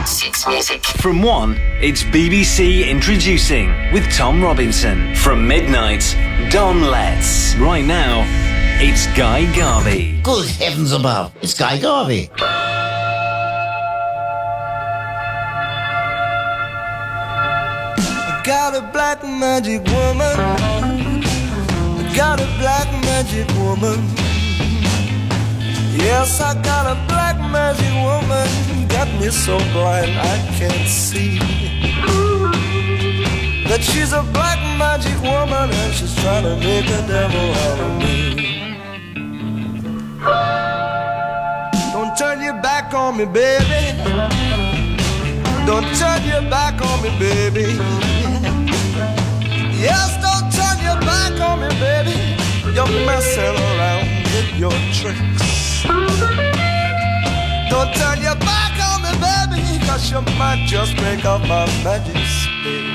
Six Music. From 1, it's BBC Introducing with Tom Robinson. From midnight, Don Letts. Right now, it's Guy Garvey. Good heavens above, it's Guy Garvey. I got a black magic woman. I got a black magic woman. Yes, I got a black magic woman. Got me so blind I can't see that she's a black magic woman and she's trying to make a devil out of me. Don't turn your back on me, baby. Don't turn your back on me, baby. Yes, don't turn your back on me, baby. You're messing around with your tricks. Don't turn your back on me, baby, cause you might just break up my magic stick.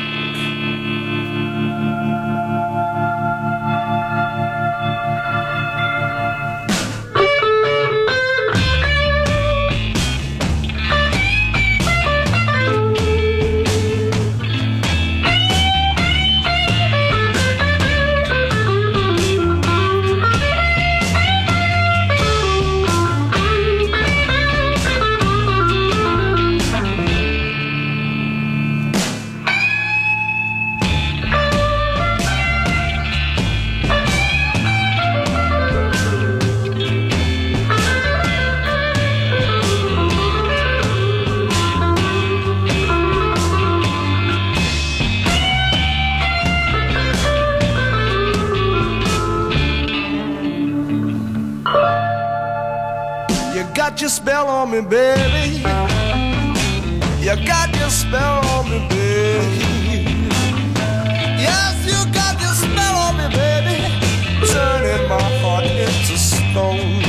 Got your spell on me, baby. You got your spell on me, baby. Yes, you got your spell on me, baby. Turning my heart into stone.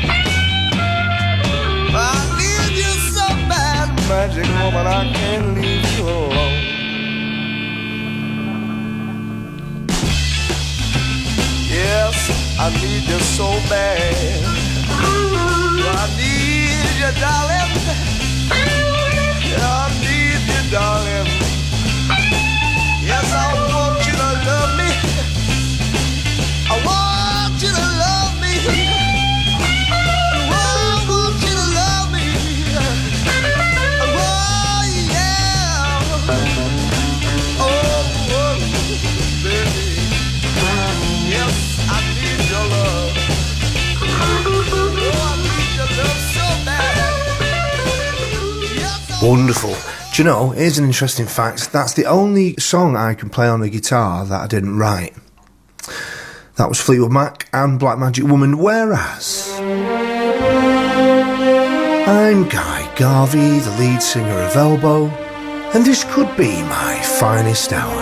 I need you so bad, magic woman, I can't leave you alone. Yes, I need you so bad. I need you, darling. I need you, darling. Yes, I want you to love me. I want you to love me. I want you to love me. Oh, yeah. Oh, baby. Yes, I need your love. Wonderful. Do you know, here's an interesting fact. That's the only song I can play on the guitar that I didn't write. That was Fleetwood Mac and Black Magic Woman, whereas I'm Guy Garvey, the lead singer of Elbow, and this could be my finest hour.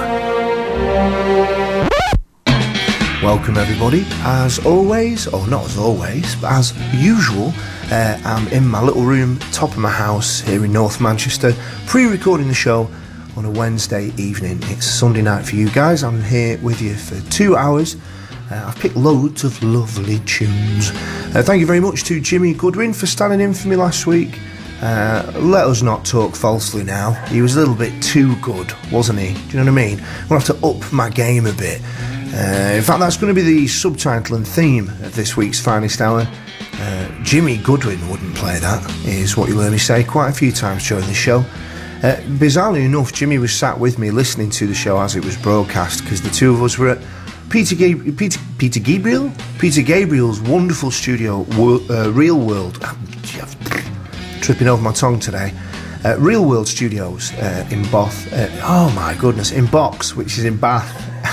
Welcome everybody, as always, or not as always, but as usual, I'm in my little room, top of my house here in North Manchester, pre-recording the show on a Wednesday evening. It's Sunday night for you guys. I'm here with you for 2 hours. I've picked loads of lovely tunes. Thank you very much to Jimmy Goodwin for standing in for me last week. Let us not talk falsely now. He was a little bit too good, wasn't he? Do you know what I mean? I'm going to have to up my game a bit. In fact, that's going to be the subtitle and theme of this week's Finest Hour. Jimmy Goodwin wouldn't play that, is what you'll hear me say quite a few times during the show. Bizarrely enough, Jimmy was sat with me listening to the show as it was broadcast, because the two of us were at Peter Gabriel's wonderful studio, Real World. Tripping over my tongue today. Real World Studios in Bath. Oh my goodness, in Box, which is in Bath.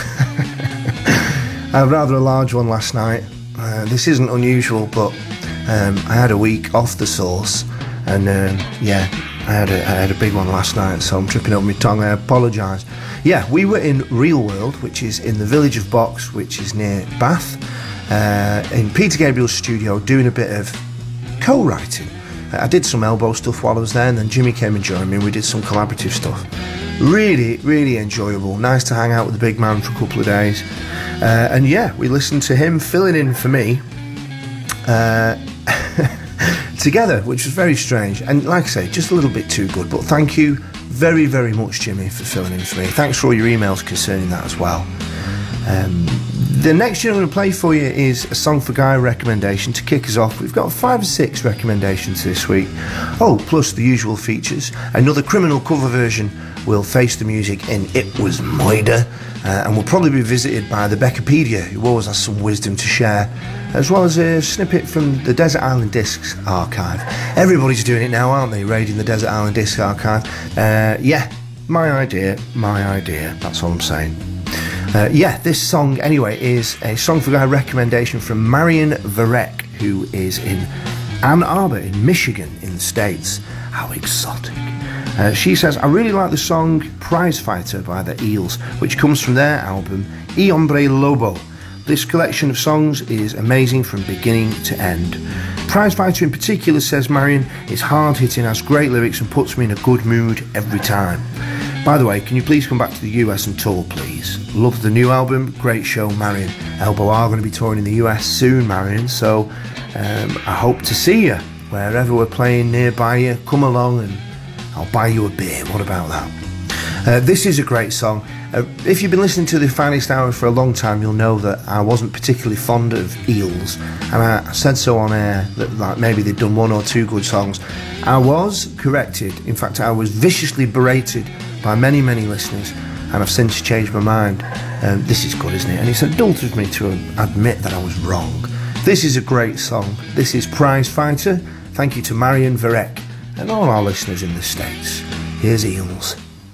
I had rather a large one last night. This isn't unusual, but I had a week off the sauce, and I had a big one last night, so I'm tripping over my tongue. I apologise. Yeah, we were in Real World, which is in the village of Box, which is near Bath, in Peter Gabriel's studio, doing a bit of co-writing. I did some Elbow stuff while I was there, and then Jimmy came and joined me, and we did some collaborative stuff. Really, really enjoyable. Nice to hang out with the big man for a couple of days. And yeah, we listened to him filling in for me. together, which was very strange. And like I say, just a little bit too good. But thank you very, very much, Jimmy, for filling in for me. Thanks for all your emails concerning that as well. The next tune I'm going to play for you is a Song for Guy recommendation to kick us off. We've got 5 or 6 recommendations this week. Oh, plus the usual features. Another Criminal cover version will face the music in It Was Moida, and will probably be visited by the Beccapedia, who always has some wisdom to share, as well as a snippet from the Desert Island Discs archive. Everybody's doing it now, aren't they? Raiding the Desert Island Discs archive. Yeah, my idea, that's all I'm saying. This song, anyway, is a Song for Guy recommendation from Marion Varek, who is in Ann Arbor in Michigan in the States. How exotic. She says, I really like the song Prize Fighter by the Eels, which comes from their album Y Hombre Lobo. This collection of songs is amazing from beginning to end. Prize Fighter in particular, says Marion, is hard-hitting, has great lyrics and puts me in a good mood every time. By the way, can you please come back to the US and tour, please? Love the new album, great show, Marion. Elbow are going to be touring in the US soon, Marion, so I hope to see you wherever we're playing nearby you. Come along and I'll buy you a beer. What about that? This is a great song. If you've been listening to the Finest Hour for a long time, you'll know that I wasn't particularly fond of Eels, and I said so on air that like maybe they'd done 1 or 2 good songs. I was corrected. In fact, I was viciously berated by many, many listeners, and I've since changed my mind. This is good, isn't it? And it's indulged me to admit that I was wrong. This is a great song. This is Prize Fighter. Thank you to Marion Varek and all our listeners in the States. Here's Eels.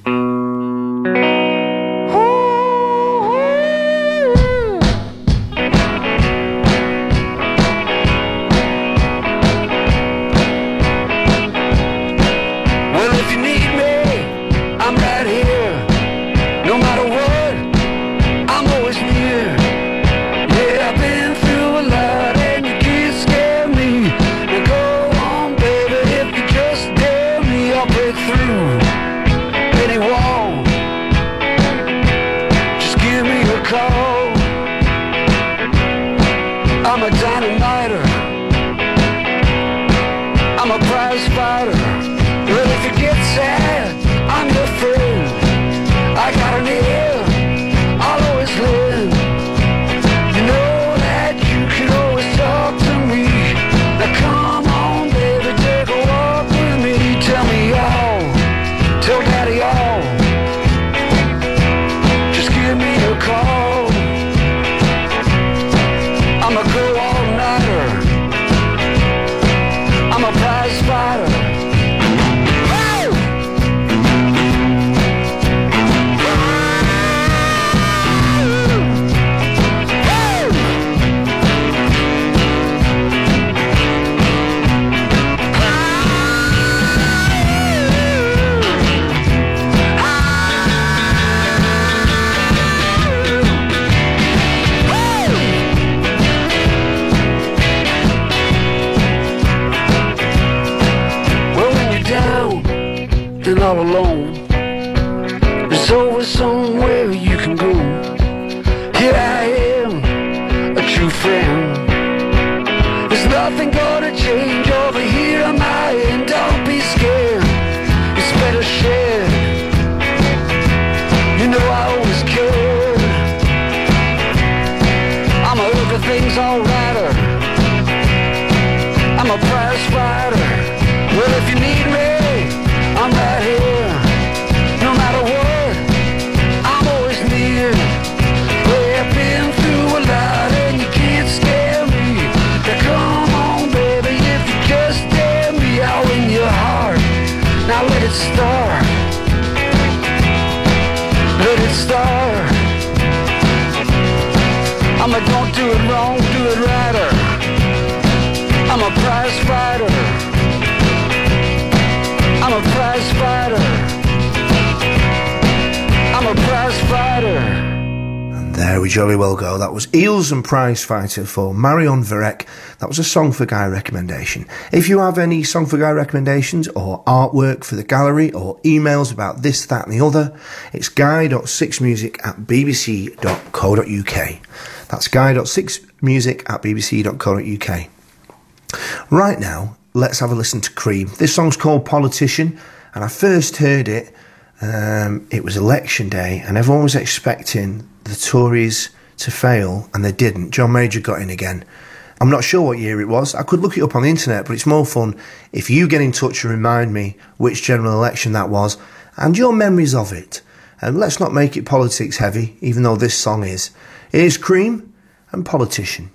All alone, there's always somewhere you can go. Here I am, a true friend. There's nothing gonna change over here on my end. Don't be scared, it's better shared. You know I always cared. I'm a look at things alrighter. I'm a prize fighter. Well, if you need me, I'm right here, no matter what, I'm always near. Well, I've been through a lot and you can't scare me. Now come on, baby, if you just dare me, I'll win your heart. Now let it start, let it start. I'm a don't do it wrong, do it righter. I'm a prize fighter. I'm a prize fighter. I'm a prize fighter. And there we jolly well go. That was Eels and Prize Fighter for Marion Varek. That was a Song for Guy recommendation. If you have any Song for Guy recommendations or artwork for the gallery or emails about this, that and the other, it's guy.6music@bbc.co.uk. That's guy.6music@bbc.co.uk. Right now, let's have a listen to Cream. This song's called Politician, and I first heard it, it was election day, and everyone was expecting the Tories to fail, and they didn't. John Major got in again. I'm not sure what year it was. I could look it up on the internet, but it's more fun if you get in touch and remind me which general election that was and your memories of it. And let's not make it politics heavy, even though this song is. Here's Cream and Politician.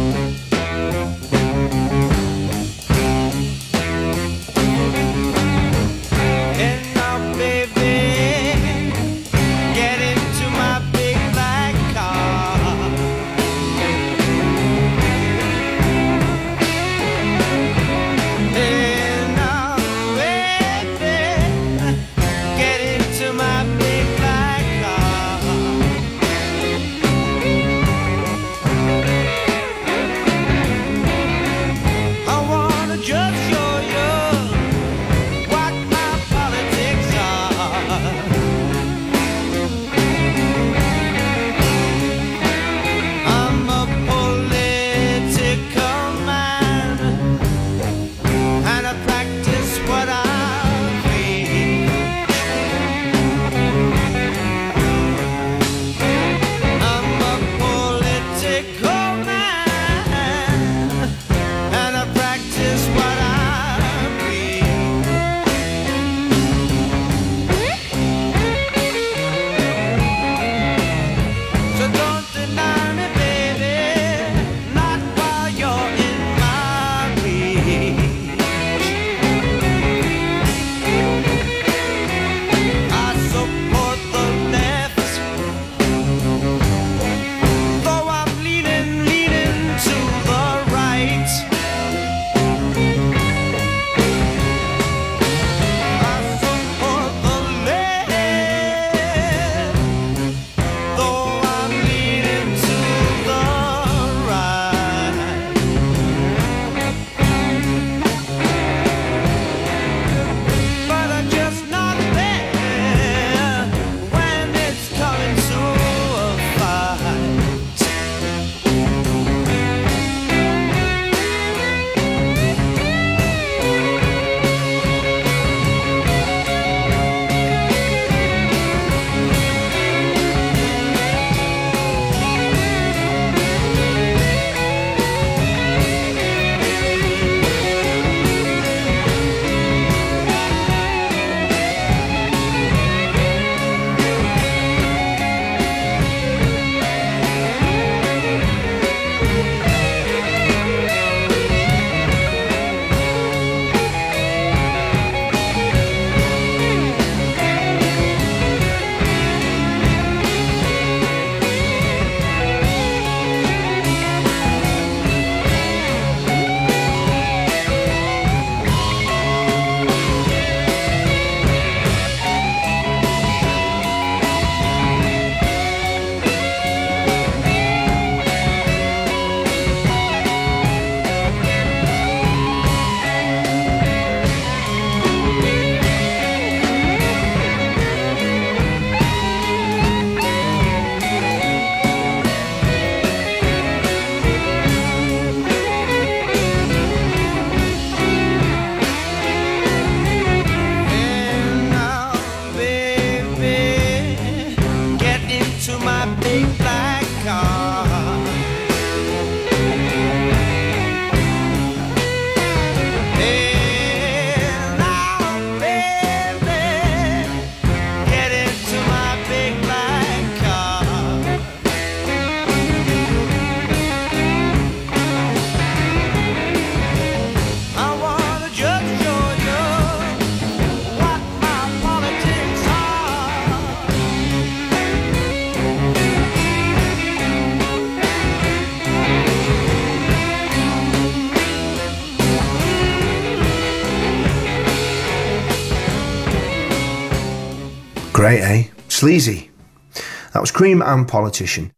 Great, eh? Sleazy. That was Cream and Politician.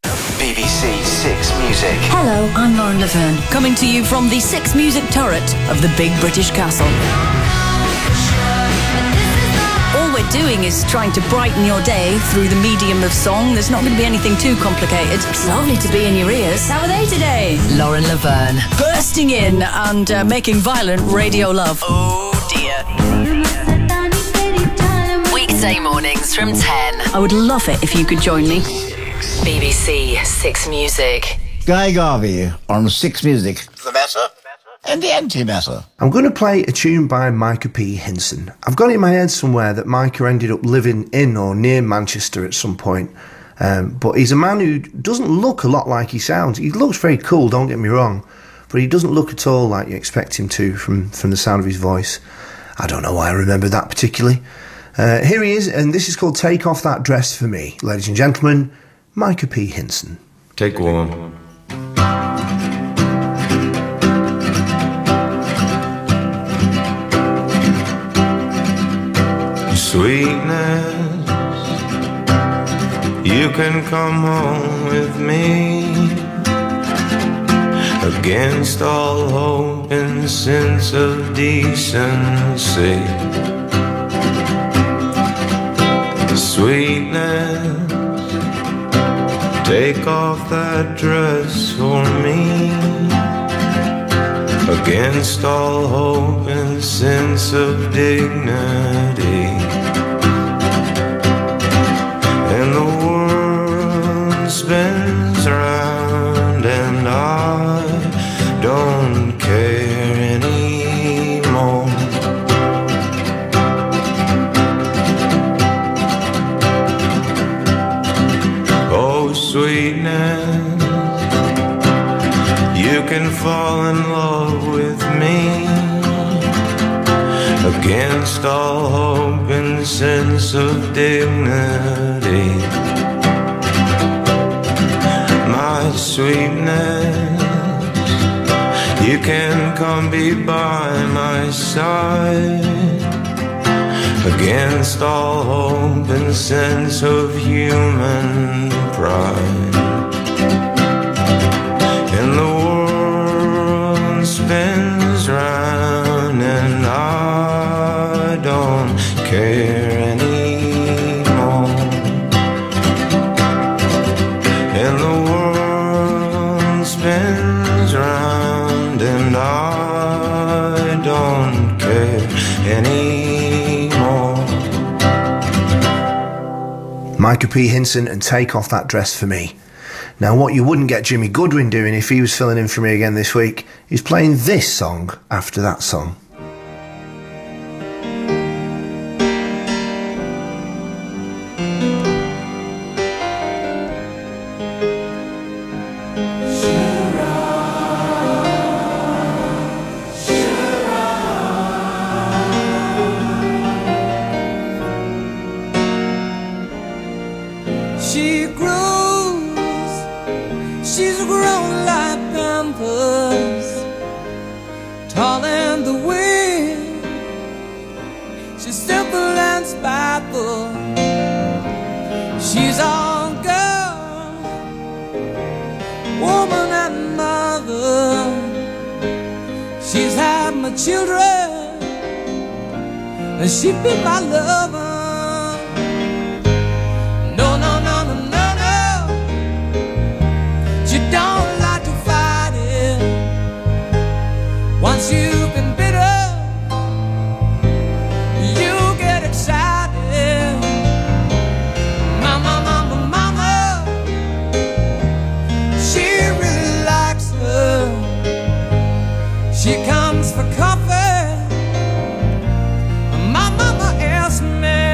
BBC Six Music. Hello, I'm Lauren Laverne, coming to you from the Six Music turret of the Big British Castle. All we're doing is trying to brighten your day through the medium of song, there's not going to be anything too complicated. It's lovely to be in your ears. How are they today? Lauren Laverne. Bursting in and making violent radio love. Oh dear. Weekday mornings from 10. I would love it if you could join me. BBC Six Music. Guy Garvey on Six Music. The Messer and the Anti-Messer. I'm going to play a tune by Micah P. Hinson. I've got it in my head somewhere that Micah ended up living in or near Manchester at some point. But he's a man who doesn't look a lot like he sounds. He looks very cool, don't get me wrong, but he doesn't look at all like you expect him to from the sound of his voice. I don't know why I remember that particularly. Here he is, and this is called Take Off That Dress For Me. Ladies and gentlemen, Micah P. Hinson. Take one. Sweetness, you can come home with me. Against all hope and sense of decency. Sweetness, take off that dress for me. Against all hope and sense of dignity. And the world spins round and I don't care anymore. Oh, sweetness, you can fall in love with me. Against all hope and sense of dignity. My sweetness, you can come be by my side. Against all hope and sense of human pride. And the world spins round and I don't care anymore. And the world spins round and I don't care anymore. Micah P. Hinson and Take Off That Dress For Me. Now, what you wouldn't get Jimmy Goodwin doing if he was filling in for me again this week is playing this song after that song. She comes for coffee. My mama asked me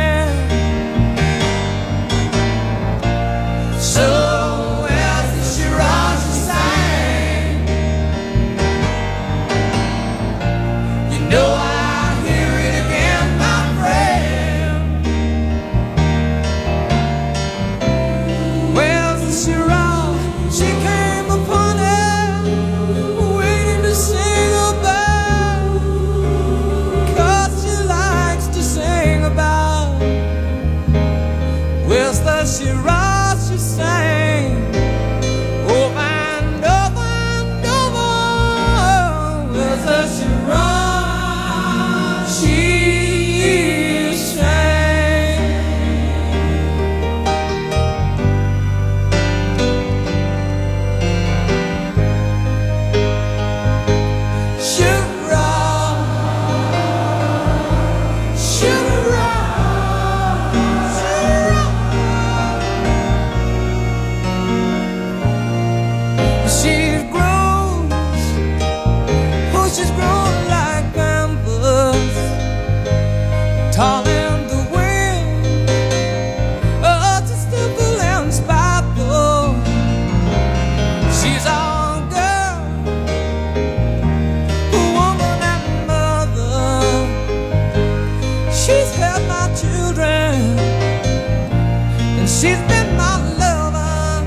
our children, and she's been my lover.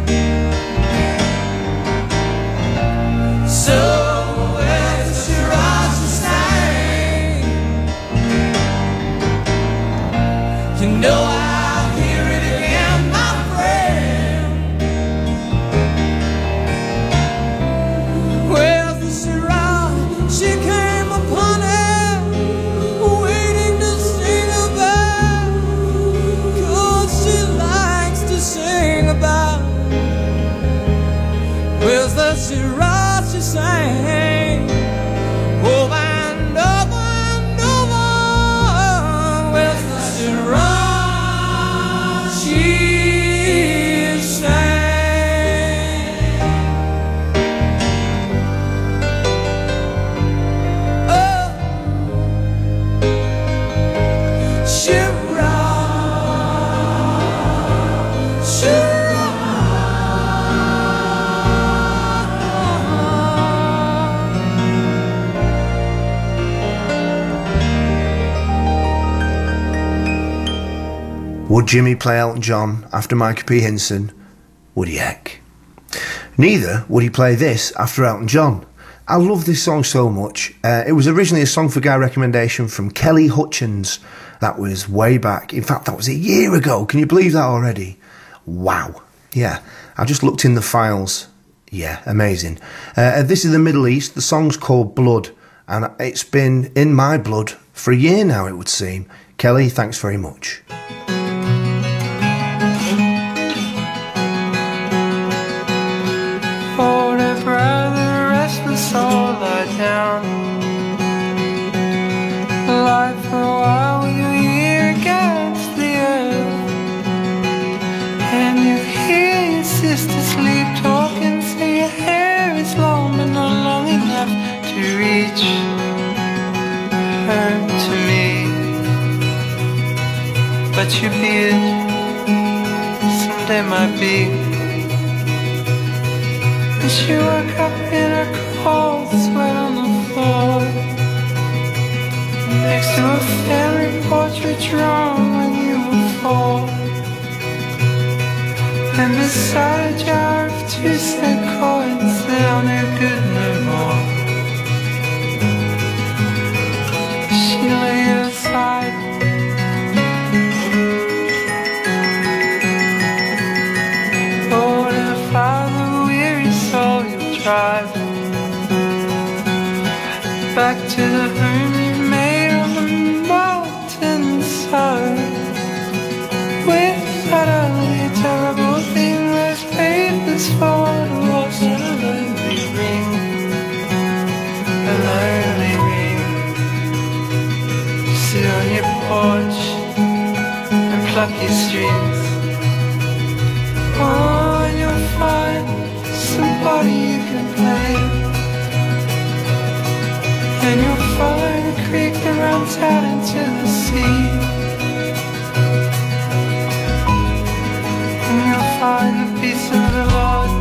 So as she rides to sing, you know I'll hear it again, my friend. Where's the Shiraz? She came upon him, waiting to sing about, 'cause she likes to sing about. Where's the Shiraz? She sang over and over and over. Where's the Shiraz? She sang. Oh, Shiraz, Shiraz. Would Jimmy play Elton John after Micah P. Hinson? Would he heck? Neither would he play this after Elton John. I love this song so much. It was originally a Song for Guy recommendation from Kelly Hutchins. That was way back. In fact, that was a year ago. Can you believe that already? Wow. Yeah, I just looked in the files. Yeah, amazing. This is the Middle East. The song's called Blood, and it's been in my blood for a year now, it would seem. Kelly, thanks very much. Older brother, restless soul, lie down. Lie for a while with your ear against the earth, and you hear your sister sleep talking. Say your hair is long but not long enough to reach her to me, but your beard someday might be. And she woke up in a cold sweat on the floor, next to a family portrait drawn when you were 4, and beside a jar of 2-cent coins that are no good no more. She laid it aside. Oh, dear Father, weary soul, you'll drive back to the home you made on the mountainside. Without a terrible thing, there's papers for the walls and a lonely ring, a lonely ring. Sit on your porch and pluck your strings. Oh, and you'll find somebody you can play, and you'll follow the creek that runs out into the sea, and you'll find the peace of the Lord.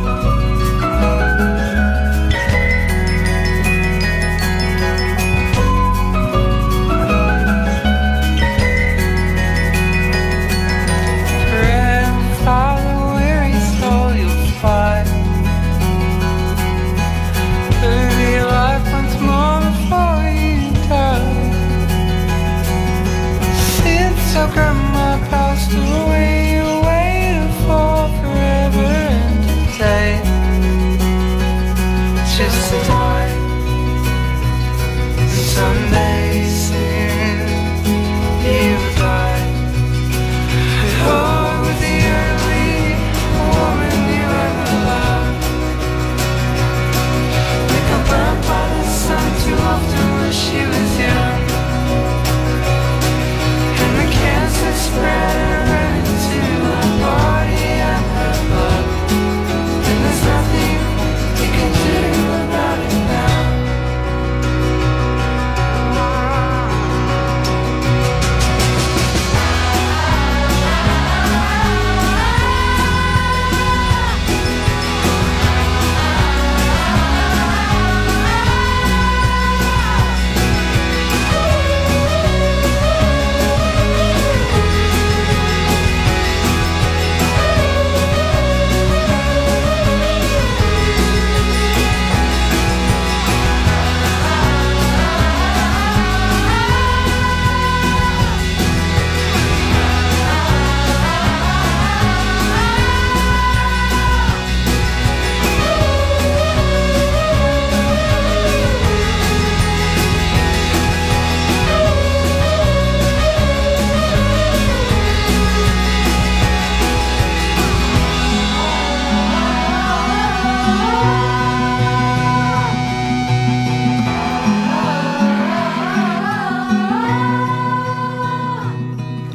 Grandfather, weary soul, you'll find. Live your life once more before you die. Since your grandma passed away, you waited for forever and a day, just to die. Someday soon you will die. Oh, with the only woman you ever loved. We got burned by the sun too often when she was young, and the cancer spread around.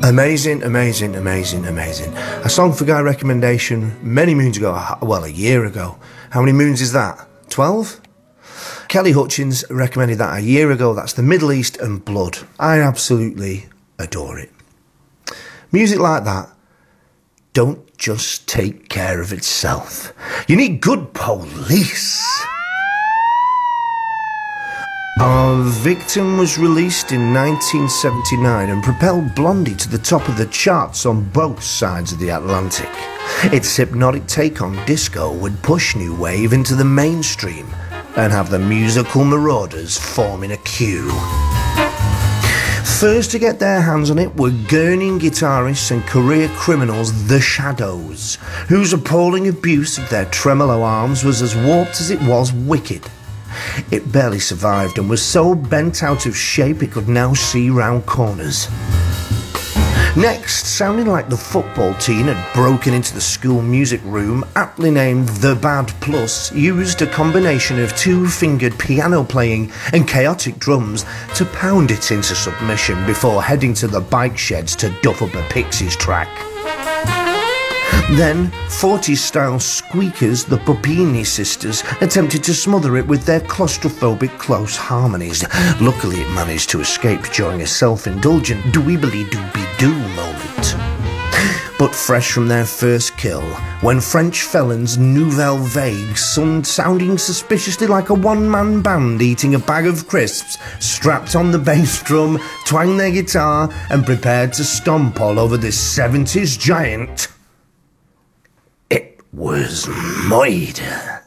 Amazing, amazing, amazing, amazing. A song for Guy recommendation many moons ago, well, a year ago. How many moons is that? 12? Kelly Hutchins recommended that a year ago. That's The Middle East and Blood. I absolutely adore it. Music like that don't just take care of itself. You need good police. Our Victim was released in 1979 and propelled Blondie to the top of the charts on both sides of the Atlantic. Its hypnotic take on disco would push new wave into the mainstream and have the musical marauders forming a queue. First to get their hands on it were gurning guitarists and career criminals The Shadows, whose appalling abuse of their tremolo arms was as warped as it was wicked. It barely survived and was so bent out of shape it could now see round corners. Next, sounding like the football team had broken into the school music room, aptly named The Bad Plus, used a combination of two-fingered piano playing and chaotic drums to pound it into submission before heading to the bike sheds to duff up a Pixies track. Then, 40s-style squeakers, the Puppini sisters, attempted to smother it with their claustrophobic close harmonies. Luckily, it managed to escape during a self-indulgent dooibly-doobie-doo moment. But fresh from their first kill, when French felons Nouvelle Vague, sounding suspiciously like a one-man band eating a bag of crisps, strapped on the bass drum, twanged their guitar, and prepared to stomp all over this 70s giant, was murder.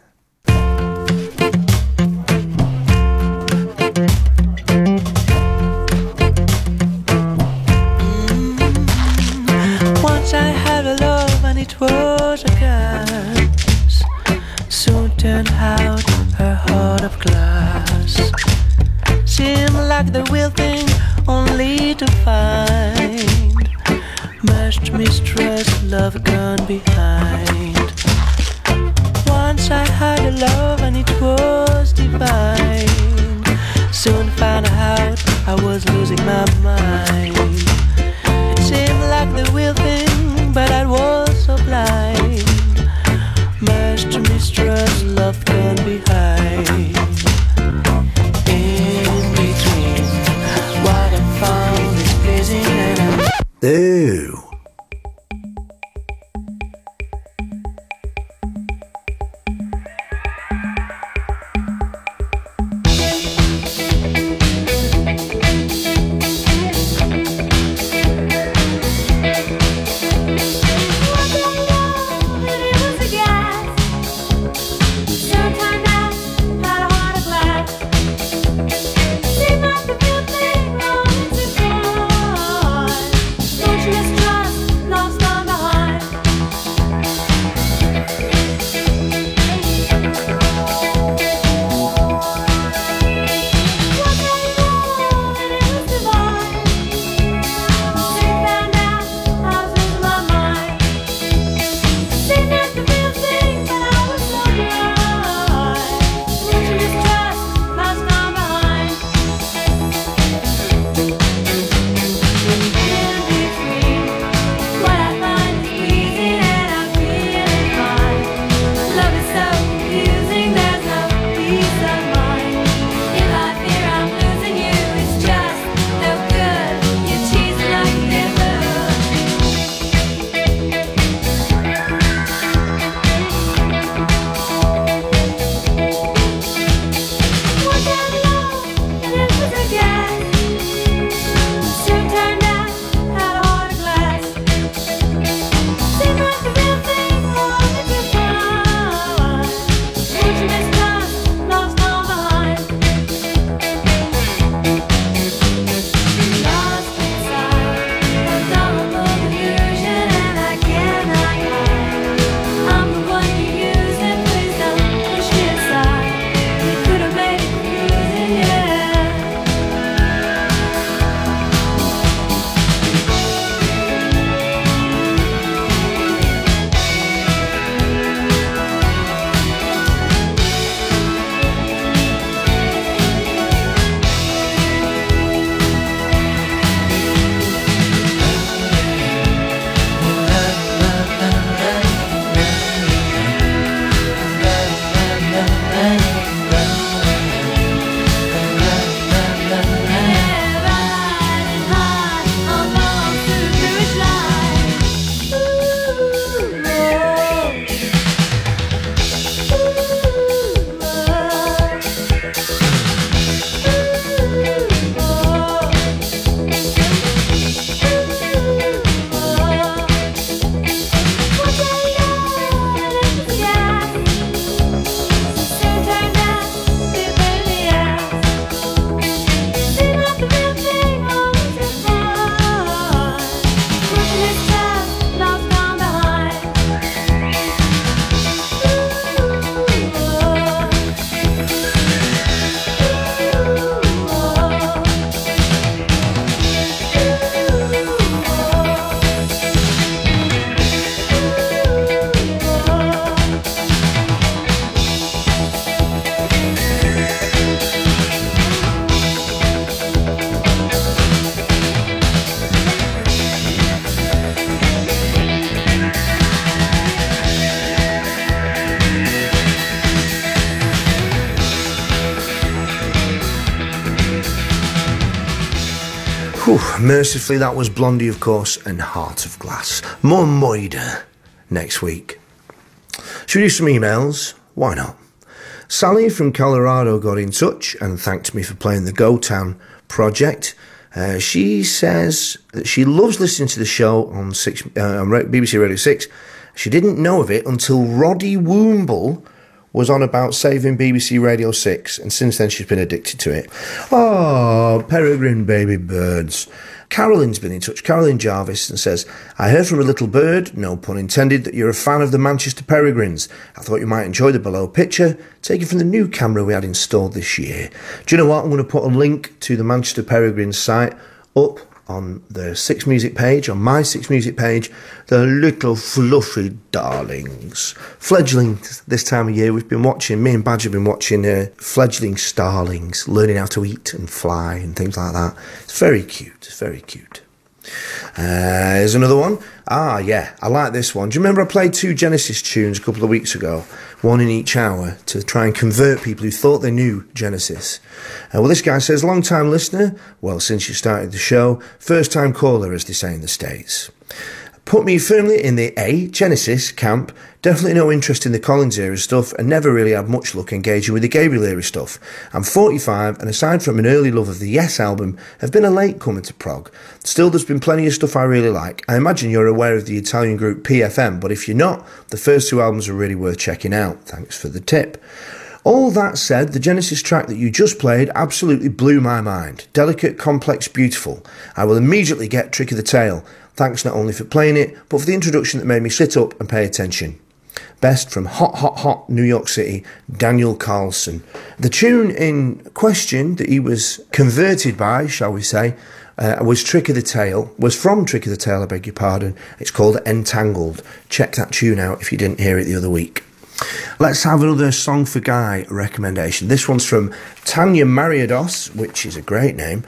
Once I had a love and it was a gas. Soon turned out her heart of glass. Seemed like the real thing only to find much mistrust, love gone behind. Once I had a love and it was divine. Soon found out I was losing my mind. It seemed like the real thing, but I was so blind. Much to mistrust, love gone behind. In between, what I found is pleasing and I'm Ew. Whew, mercifully, that was Blondie, of course, and Heart of Glass. More Moida next week. Should we do some emails? Why not? Sally from Colorado got in touch and thanked me for playing the Go Town project. She says that she loves listening to the show on BBC Radio 6. She didn't know of it until Roddy Woomble was on about saving BBC Radio 6, and since then she's been addicted to it. Oh, peregrine baby birds. Carolyn's been in touch, Carolyn Jarvis, and says, I heard from a little bird, no pun intended, that you're a fan of the Manchester Peregrines. I thought you might enjoy the below picture, taken from the new camera we had installed this year. Do you know what? I'm going to put a link to the Manchester Peregrines site up on the Six Music page, on my Six Music page. The little fluffy darlings. Fledglings this time of year. We've been watching, me and Badge have been watching fledgling starlings learning how to eat and fly and things like that. It's very cute. It's very cute. Here's another one. Ah, yeah, I like this one. Do you remember I played 2 Genesis tunes a couple of weeks ago? One in each hour to try and convert people who thought they knew Genesis. Well, this guy says, long-time listener, well, since you started the show, first-time caller, as they say in the States. Put me firmly in the Genesis camp. Definitely no interest in the Collins era stuff and never really had much luck engaging with the Gabriel era stuff. I'm 45 and aside from an early love of the Yes album, have been a late comer to prog. Still, there's been plenty of stuff I really like. I imagine you're aware of the Italian group PFM, but if you're not, the first 2 albums are really worth checking out. Thanks for the tip. All that said, the Genesis track that you just played absolutely blew my mind. Delicate, complex, beautiful. I will immediately get Trick of the Tail. Thanks not only for playing it, but for the introduction that made me sit up and pay attention. Best from hot New York City, Daniel Carlson. The tune in question that he was converted by, shall we say, was from Trick of the Tail, I beg your pardon. It's called Entangled. Check that tune out if you didn't hear it the other week. Let's have another Song for Guy recommendation. This one's from Tanya Mariados, which is a great name.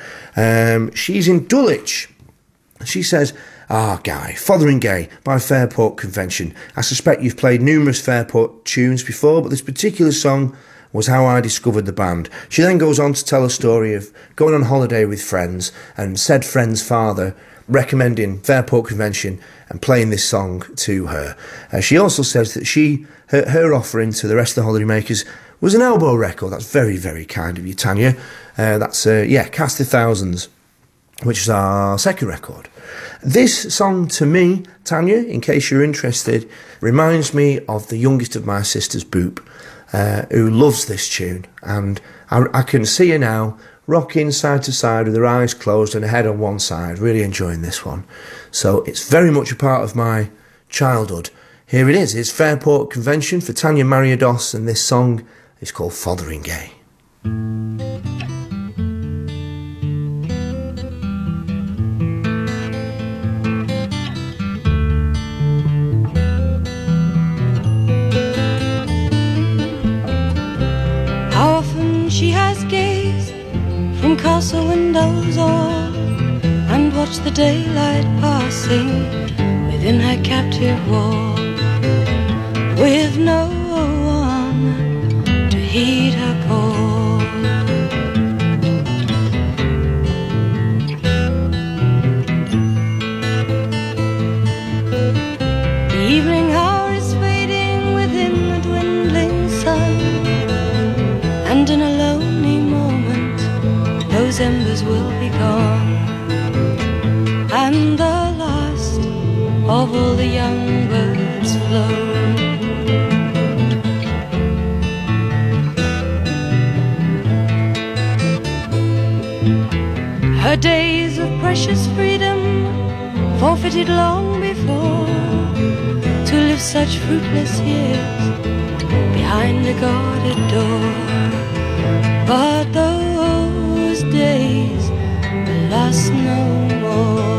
She's in Dulwich. She says, Guy, Fotheringay by Fairport Convention. I suspect you've played numerous Fairport tunes before, but this particular song was how I discovered the band. She then goes on to tell a story of going on holiday with friends and said friend's father recommending Fairport Convention and playing this song to her. She also says that her offering to the rest of the holidaymakers was an elbow record. That's very, very kind of you, Tanya. That's Cast the Thousands, which is our second record. This song to me, Tanya, in case you're interested, reminds me of the youngest of my sisters, Boop, who loves this tune, and I can see her now rocking side to side with her eyes closed and her head on one side, really enjoying this one. So it's very much a part of my childhood. Here it is. It's Fairport Convention for Tanya Mariados, and this song is called Fotheringay. How often she has gazed from castle windows all and watched the daylight passing within her captive wall, with no one to heed her call. The evening hour is fading within the dwindling sun, and in a lonely moment those embers will be gone, and the last of all the young birds flown. Her days of precious freedom forfeited long before, to live such fruitless years behind a guarded door. But those days will last no more.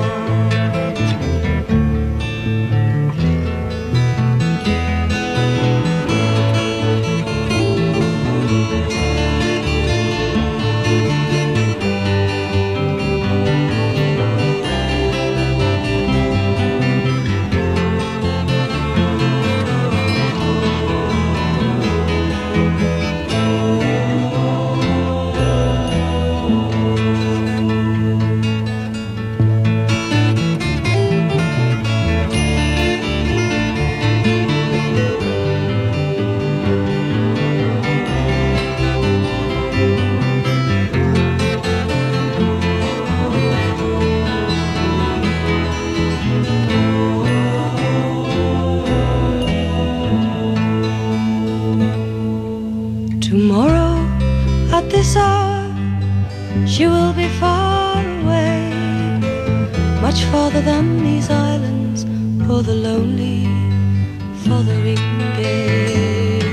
this hour she will be far away, much farther than these islands or the lonely Fothering Bay.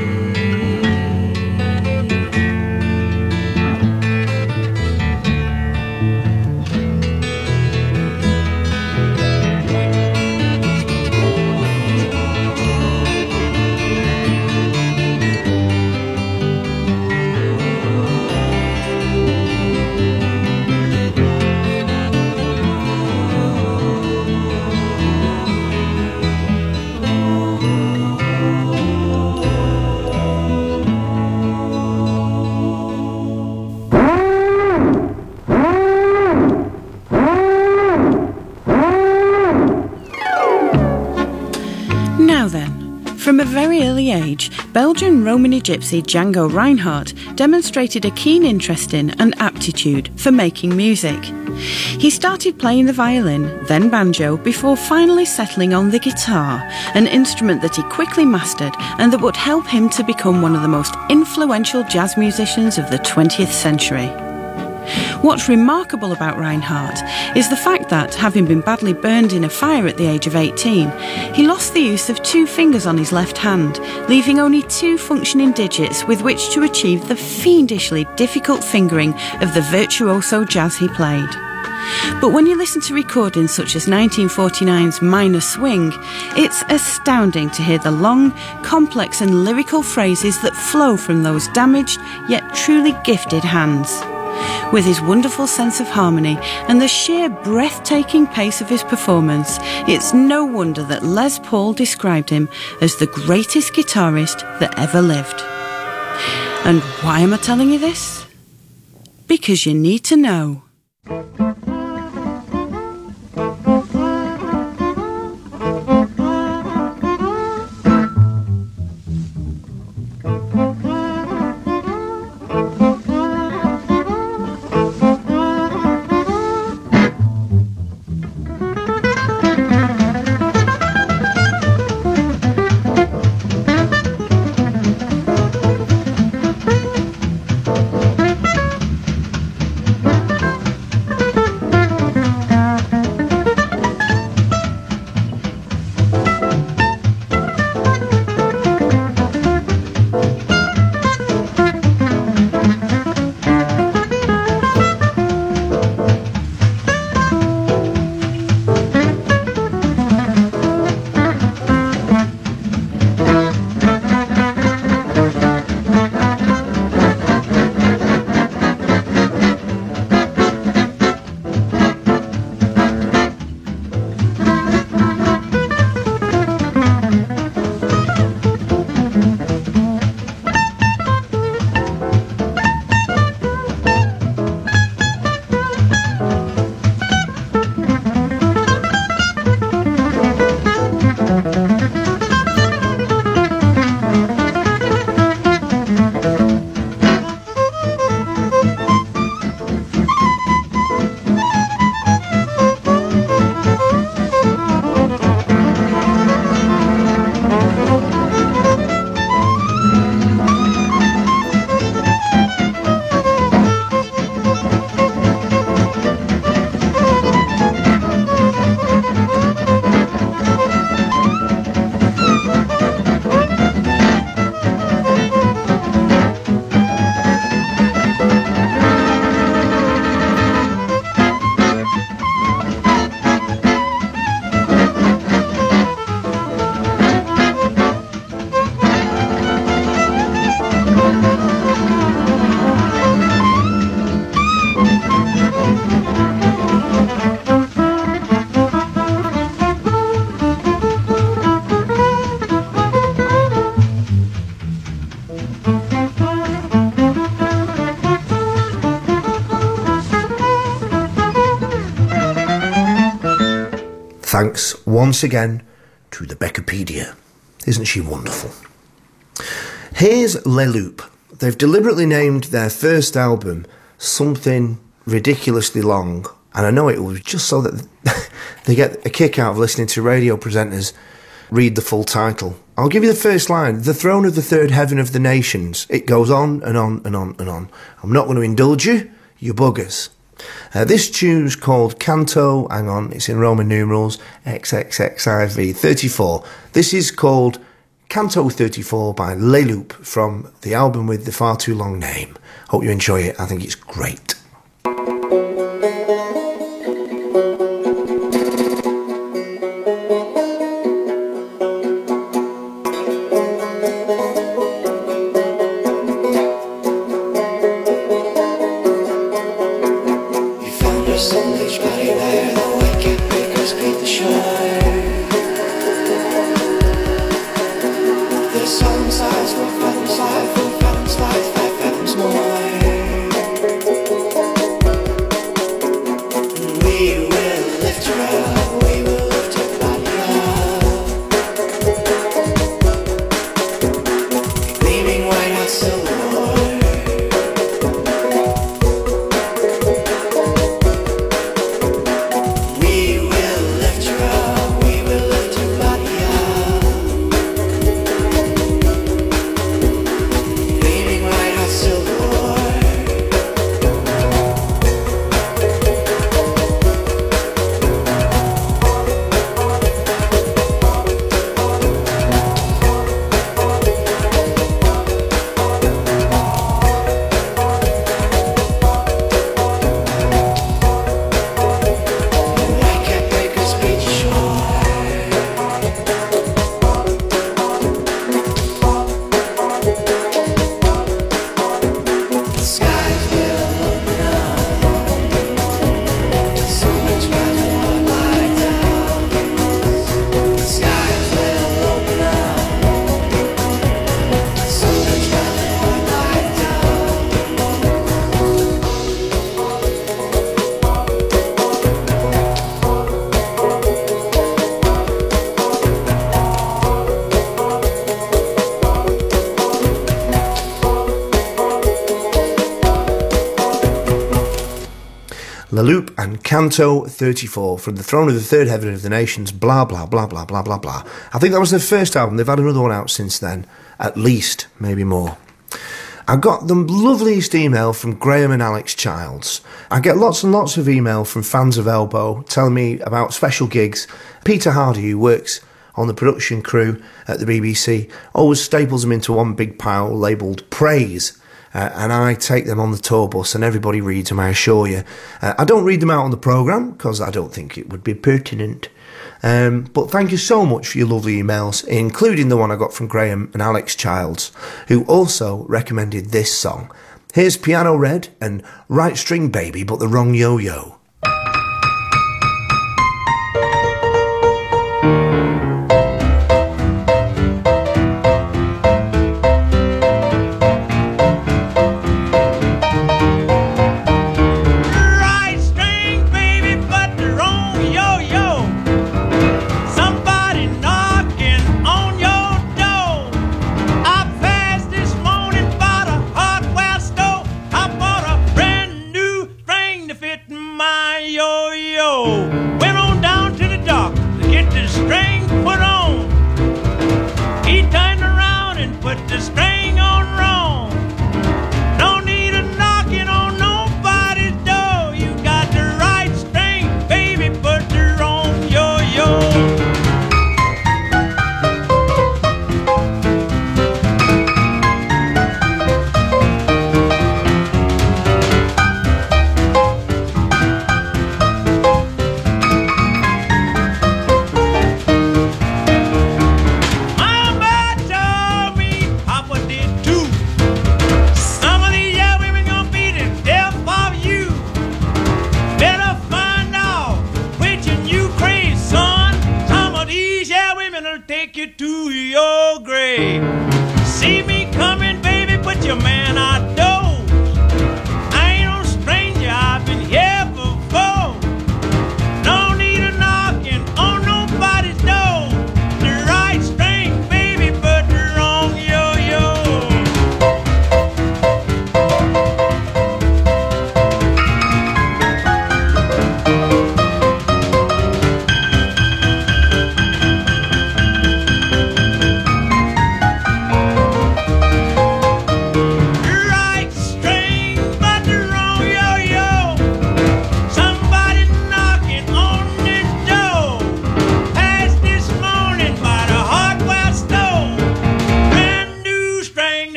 From a very early age, Belgian Romany gypsy Django Reinhardt demonstrated a keen interest in and aptitude for making music. He started playing the violin, then banjo, before finally settling on the guitar, an instrument that he quickly mastered and that would help him to become one of the most influential jazz musicians of the 20th century. What's remarkable about Reinhardt is the fact that, having been badly burned in a fire at the age of 18, he lost the use of 2 fingers on his left hand, leaving only 2 functioning digits with which to achieve the fiendishly difficult fingering of the virtuoso jazz he played. But when you listen to recordings such as 1949's Minor Swing, it's astounding to hear the long, complex and lyrical phrases that flow from those damaged yet truly gifted hands. With his wonderful sense of harmony and the sheer breathtaking pace of his performance, it's no wonder that Les Paul described him as the greatest guitarist that ever lived. And why am I telling you this? Because you need to know. Thanks once again to the Beccapedia. Isn't she wonderful? Here's Les Loup. They've deliberately named their first album something ridiculously long, and I know it was just so that they get a kick out of listening to radio presenters read the full title. I'll give you the first line. The throne of the third heaven of the nations. It goes on and on and on and on. I'm not going to indulge you buggers. This tune's called Canto, hang on, it's in Roman numerals, XXXIV 34. This is called Canto 34 by Le Loup from the album with the far too long name. Hope you enjoy it, I think it's great. Le Loup and Canto 34 from the throne of the third heaven of the nations, blah, blah, blah, blah, blah, blah, blah. I think that was their first album. They've had another one out since then, at least, maybe more. I got the loveliest email from Graham and Alex Childs. I get lots and lots of email from fans of Elbow telling me about special gigs. Peter Hardy, who works on the production crew at the BBC, always staples them into one big pile labelled praise. And I take them on the tour bus and everybody reads them, I assure you. I don't read them out on the programme because I don't think it would be pertinent. But thank you so much for your lovely emails, including the one I got from Graham and Alex Childs, who also recommended this song. Here's Piano Red and Right String Baby but the Wrong Yo-Yo.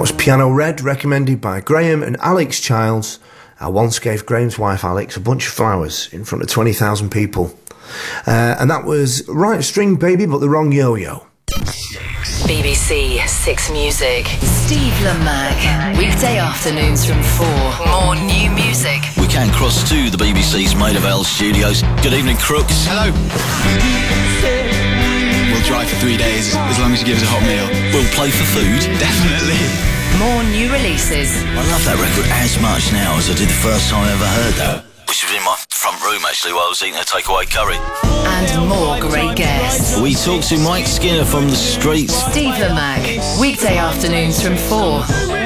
was Piano Red, recommended by Graham and Alex Childs. I once gave Graham's wife Alex a bunch of flowers in front of 20,000 people. And that was Right String Baby, but the wrong yo-yo. BBC Six Music. Steve Lamacq. Weekday afternoons from 4. More new music. We can cross to the BBC's Maid of Vale studios. Good evening, Crooks. Hello. We'll drive for 3 days as long as you give us a hot meal. We'll play for food. Definitely. More new releases. I love that record as much now as I did the first time I ever heard that. Which was in my front room, actually, while I was eating a takeaway curry. And more great guests. We talked to Mike Skinner from the streets. Steve Lamacq. Weekday afternoons from 4.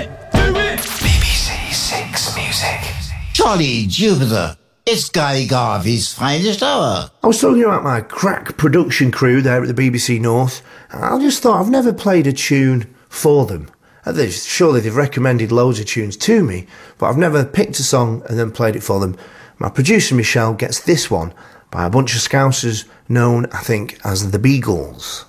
BBC Six Music. Jolly Jupiter. It's Guy Garvey's finest hour. I was talking about my crack production crew there at the BBC North. I just thought I've never played a tune for them. Surely they've recommended loads of tunes to me, but I've never picked a song and then played it for them. My producer Michelle gets this one by a bunch of Scousers known, I think, as the Beagles.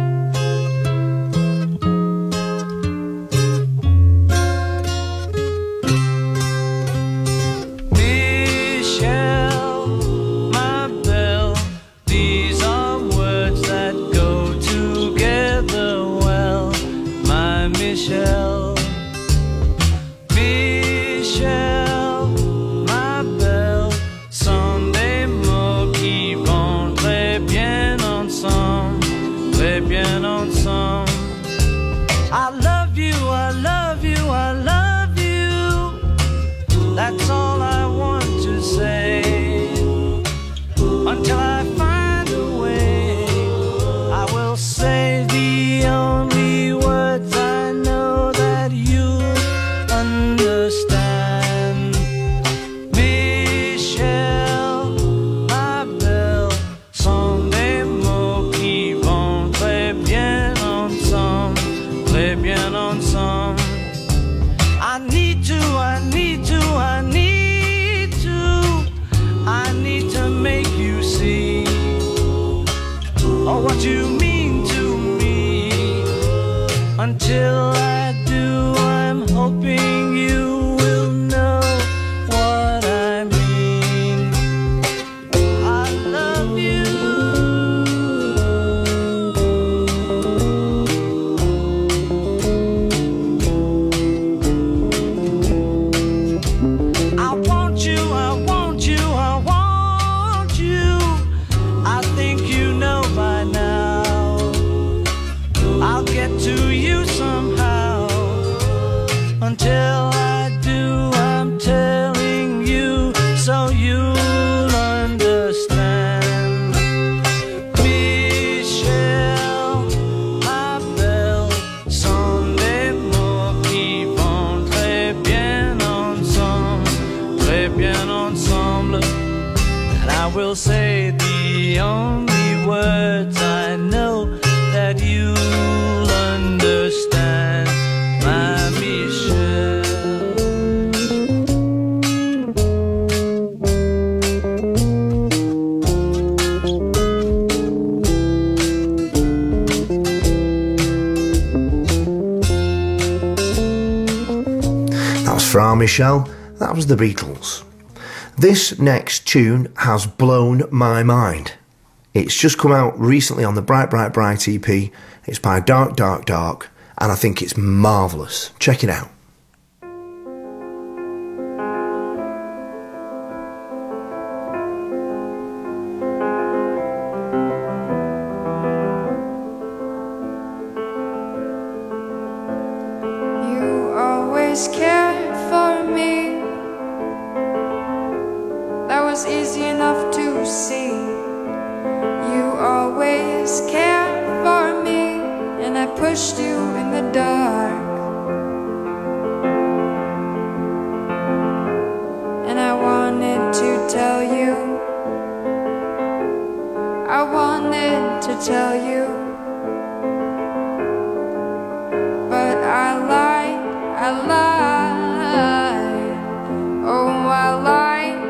Until I do, I'm hoping you will know what I mean. I love you. I want you, I want you, I want you. I think you know by now. I'll get to you somehow. Until I do, I'm telling you so you'll understand. Michelle, ma belle, sont des mots qui vont très bien ensemble. And I will say the only words I know that you'll understand, my Michelle. That was for our Michelle. That was the Beatles. This next tune has blown my mind. It's just come out recently on the Bright Bright Bright EP. It's by Dark Dark Dark, and I think it's marvellous. Check it out. You always cared for me. That was easy enough to see. You always cared for me, and I pushed you in the dark. And I wanted to tell you, I wanted to tell you, but I lied, oh I lied,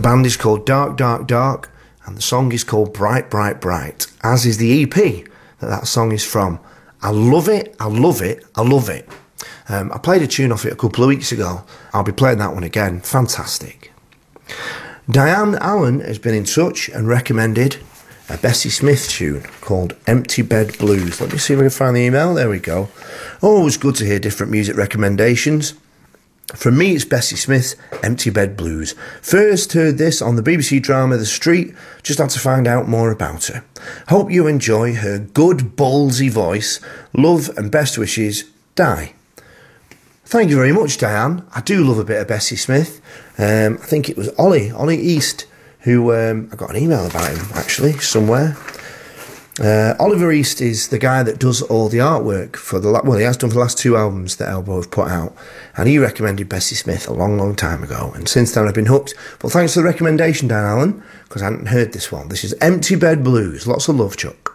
band is called Dark, Dark, Dark, and the song is called Bright, Bright, Bright, as is the EP that song is from. I love it, I love it, I love it. I played a tune off it a couple of weeks ago. I'll be playing that one again. Fantastic. Diane Allen has been in touch and recommended a Bessie Smith tune called Empty Bed Blues. Let me see if I can find the email. There we go. Always good to hear different music recommendations. From me, it's Bessie Smith's Empty Bed Blues. First heard this on the BBC drama The Street, just had to find out more about her. Hope you enjoy her good, ballsy voice. Love and best wishes, Di. Thank you very much, Diane. I do love a bit of Bessie Smith. I think it was Ollie East, who I got an email about him, actually, somewhere. Oliver East is the guy that does all the artwork for he has done for the last 2 albums that Elbow have put out, and he recommended Bessie Smith a long, long time ago, and since then I've been hooked. But thanks for the recommendation, Dan Allen, because I hadn't heard this one. This is Empty Bed Blues. Lots of love, Chuck.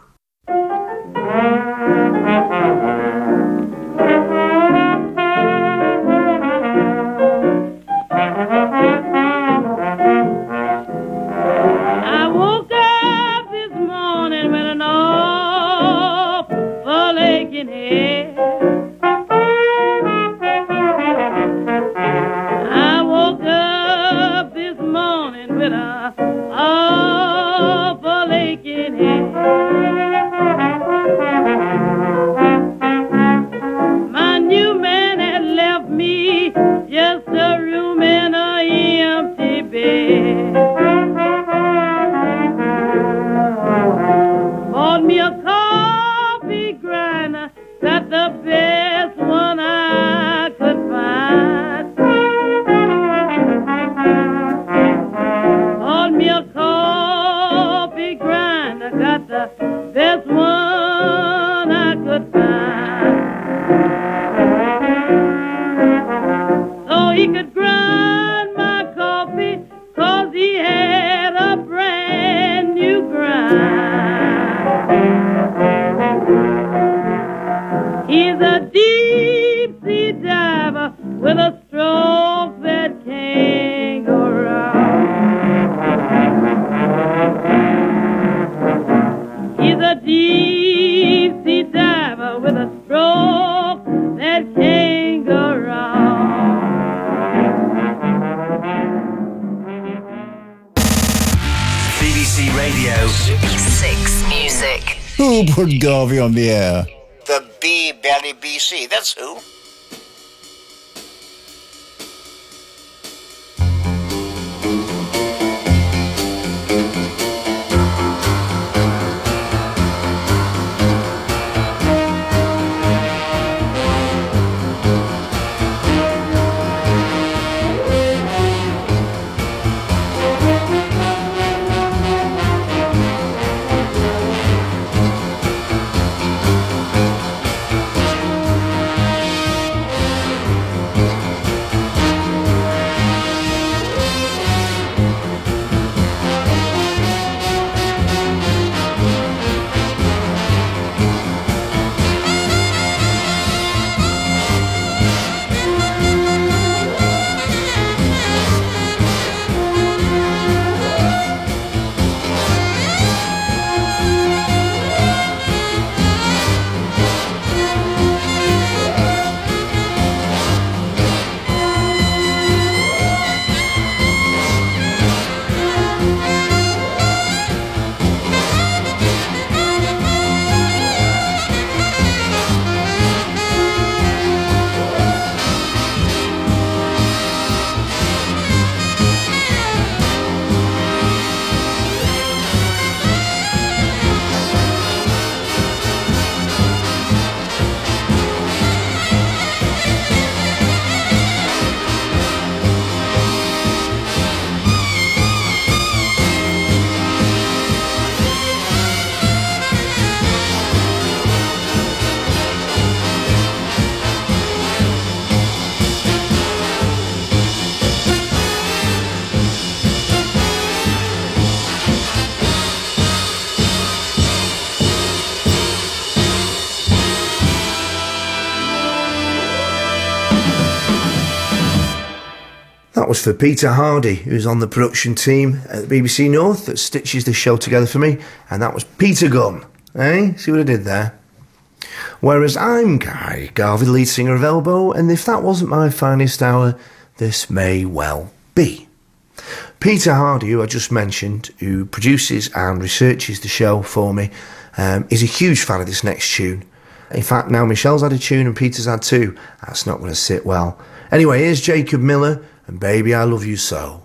Put Garvey on the air. The B-Belly BC, that's who. was for Peter Hardy, who's on the production team at the BBC North that stitches this show together for me, and that was Peter Gunn. Eh? See what I did there? Whereas I'm Guy Garvey, the lead singer of Elbow, and if that wasn't my finest hour, this may well be. Peter Hardy, who I just mentioned, who produces and researches the show for me, is a huge fan of this next tune. In fact, now Michelle's had a tune and Peter's had two. That's not going to sit well. Anyway, here's Jacob Miller and Baby I Love You So.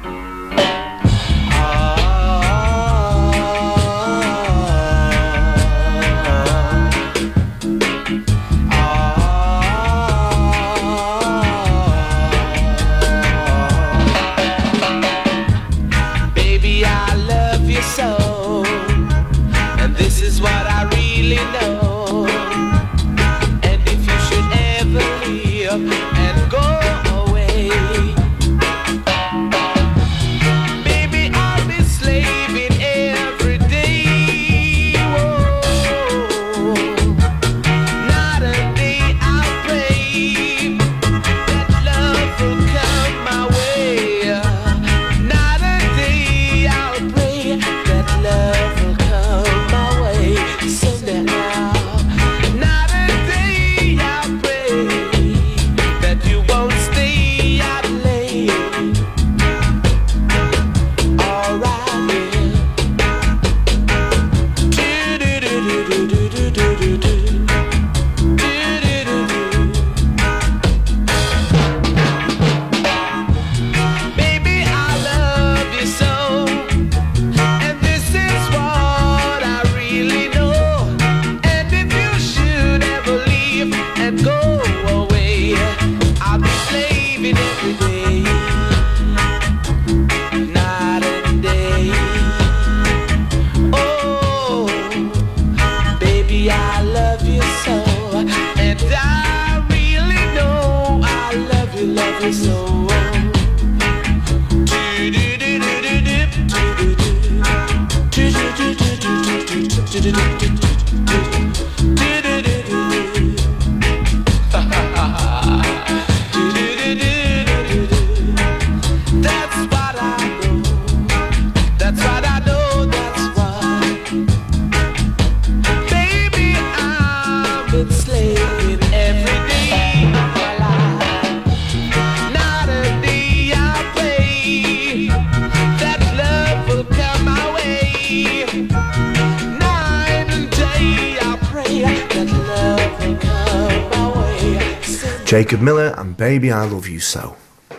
Jacob Miller and Baby I Love You So.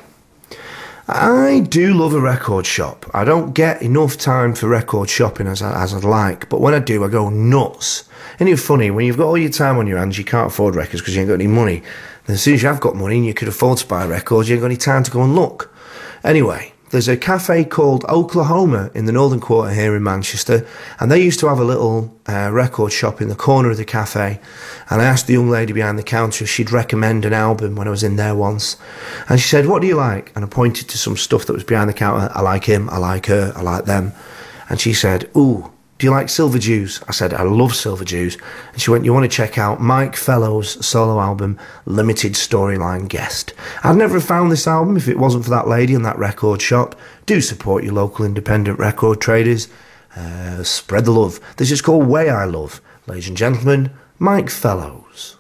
I do love a record shop. I don't get enough time for record shopping as I'd like, but when I do, I go nuts. Isn't it funny, when you've got all your time on your hands, you can't afford records because you ain't got any money. Then as soon as you have got money and you could afford to buy records, you ain't got any time to go and look. Anyway, there's a cafe called Oklahoma in the Northern Quarter here in Manchester, and they used to have a little record shop in the corner of the cafe, and I asked the young lady behind the counter if she'd recommend an album when I was in there once, and she said, "What do you like?" And I pointed to some stuff that was behind the counter. "I like him, I like her, I like them." And she said, "Ooh, do you like Silver Jews?" I said, "I love Silver Jews." And she went, "You want to check out Mike Fellows' solo album, Limited Storyline Guest." I'd never have found this album if it wasn't for that lady in that record shop. Do support your local independent record traders. Spread the love. This is called Way I Love. Ladies and gentlemen, Mike Fellows.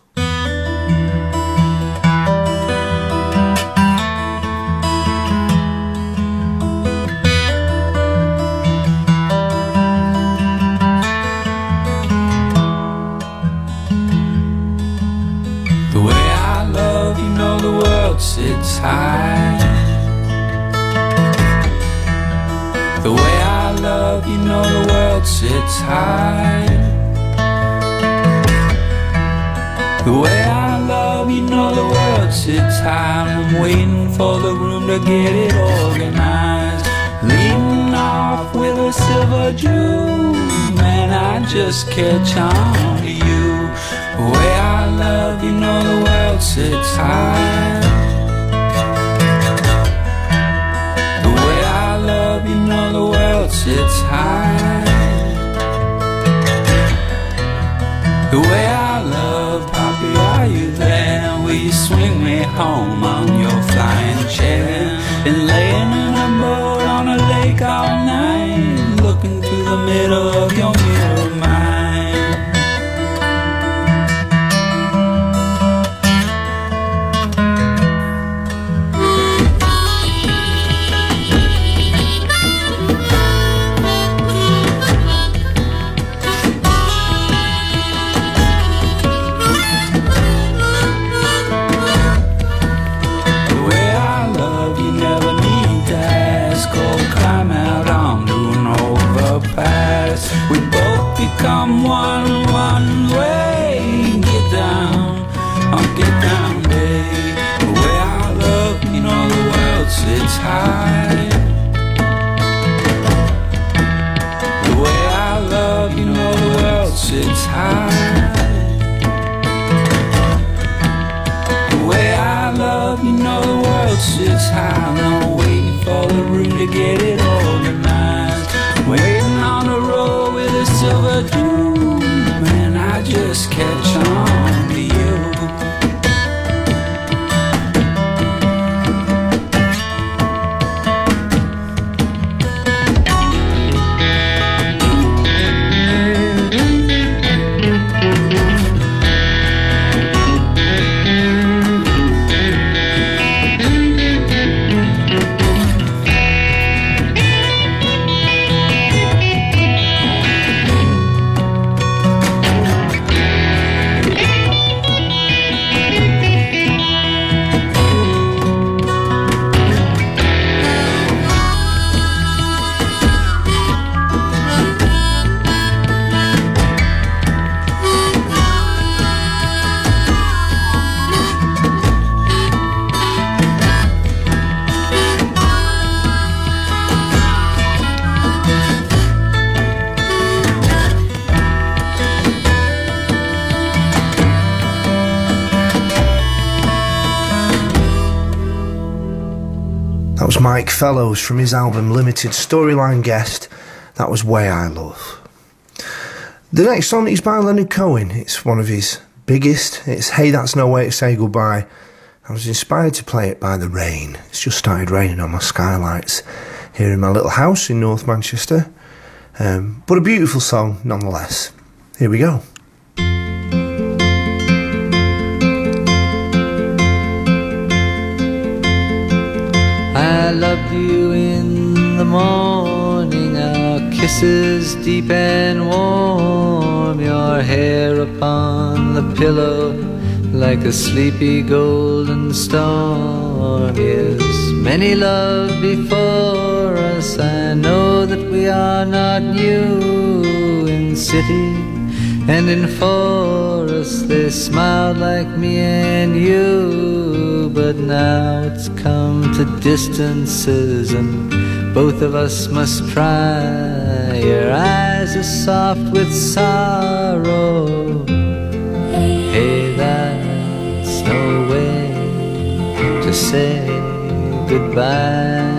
The way I love, you know the world sits high. The way I love, you know the world sits high. The way I love, you know the world sits high. I'm waiting for the room to get it organized. Leading off with a silver Jew, man, I just catch on to you. The way I love, you know the world sits high. The way I love, you know the world sits high. The way I love, Poppy, are you there? Will you swing me home on your flying chair? Been laying in a boat on a lake all night, looking through the middle of your mirror mind. We both become one way. Get down, babe. The way I love, you know the world sits high. The way I love, you know the world sits high. The way I love, you know the world sits high. And I'm waiting for the room to get it organized. Waiting on the road with a silver tune, and I just catch on to you. Mike Fellows from his album Limited Storyline Guest. That was Way I Love. The next song is by Leonard Cohen. It's one of his biggest. It's Hey That's No Way to Say Goodbye. I was inspired to play it by the rain. It's just started raining on my skylights here in my little house in North Manchester. But a beautiful song nonetheless. Here we go. I loved you in the morning, our kisses deep and warm, your hair upon the pillow like a sleepy golden storm. Yes, many love before us, I know that we are not new. In city and in forest they smiled like me and you, but now it's come to distances and both of us must try. Your eyes are soft with sorrow. Hey, that's no way to say goodbye.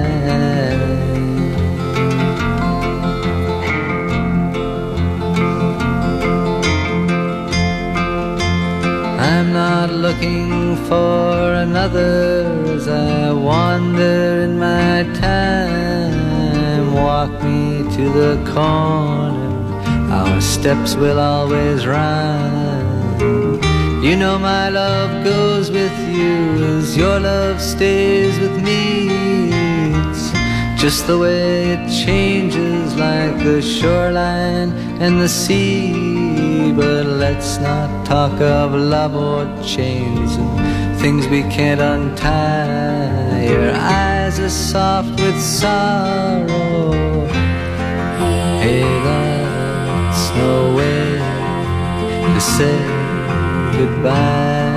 I'm not looking for another as I wander in my time. Walk me to the corner, our steps will always rhyme. You know my love goes with you as your love stays with me. It's just the way it changes like the shoreline and the sea. But let's not talk of love or chains and things we can't untie. Your eyes are soft with sorrow. Hey, that's no way to say goodbye.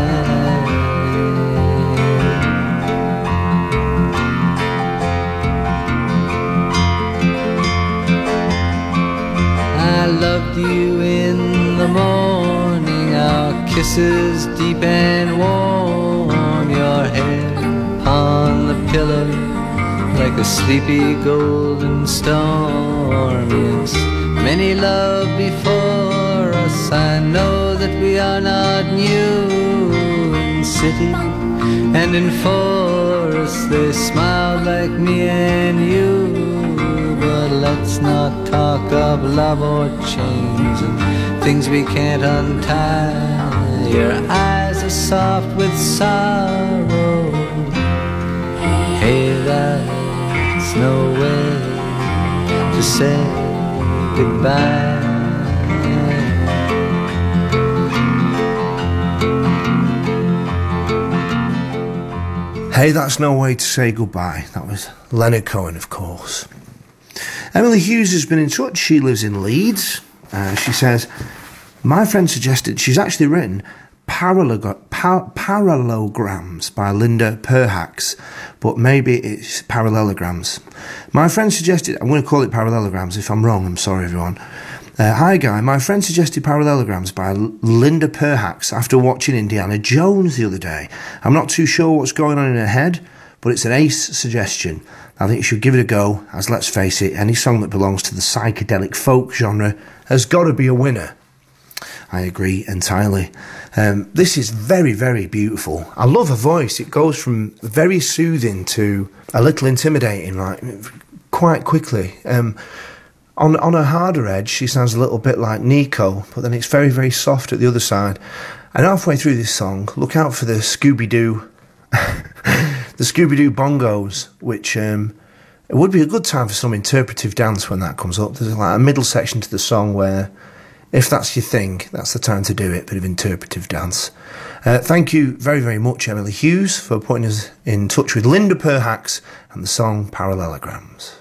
I loved you in the morning, our kisses deep and warm, your head on the pillow like a sleepy golden storm. Yes, many love before us, I know that we are not new. In city and in forest course they smiled like me and you. But let's not talk of love or chains and things we can't untie. Your eyes are soft with sorrow. Hey, that's no way to say goodbye. Hey, that's no way to say goodbye. That was Leonard Cohen, of course. Emily Hughes has been in touch. She lives in Leeds. She says, my friend suggested, she's actually written Parallelograms by Linda Perhacs, but maybe it's parallelograms. My friend suggested, I'm going to call it parallelograms. If I'm wrong, I'm sorry, everyone. Hi, Guy. My friend suggested Parallelograms by Linda Perhacs after watching Indiana Jones the other day. I'm not too sure what's going on in her head, but it's an ace suggestion. I think you should give it a go, as let's face it, any song that belongs to the psychedelic folk genre has got to be a winner. I agree entirely. This is very, very beautiful. I love her voice. It goes from very soothing to a little intimidating, like quite quickly. On her harder edge, she sounds a little bit like Nico, but then it's very, very soft at the other side. And halfway through this song, look out for the Scooby-Doo, the Scooby-Doo bongos, which it would be a good time for some interpretive dance when that comes up. There's like a middle section to the song where, if that's your thing, that's the time to do it, bit of interpretive dance. Thank you very, very much, Emily Hughes, for putting us in touch with Linda Perhacs and the song Parallelograms.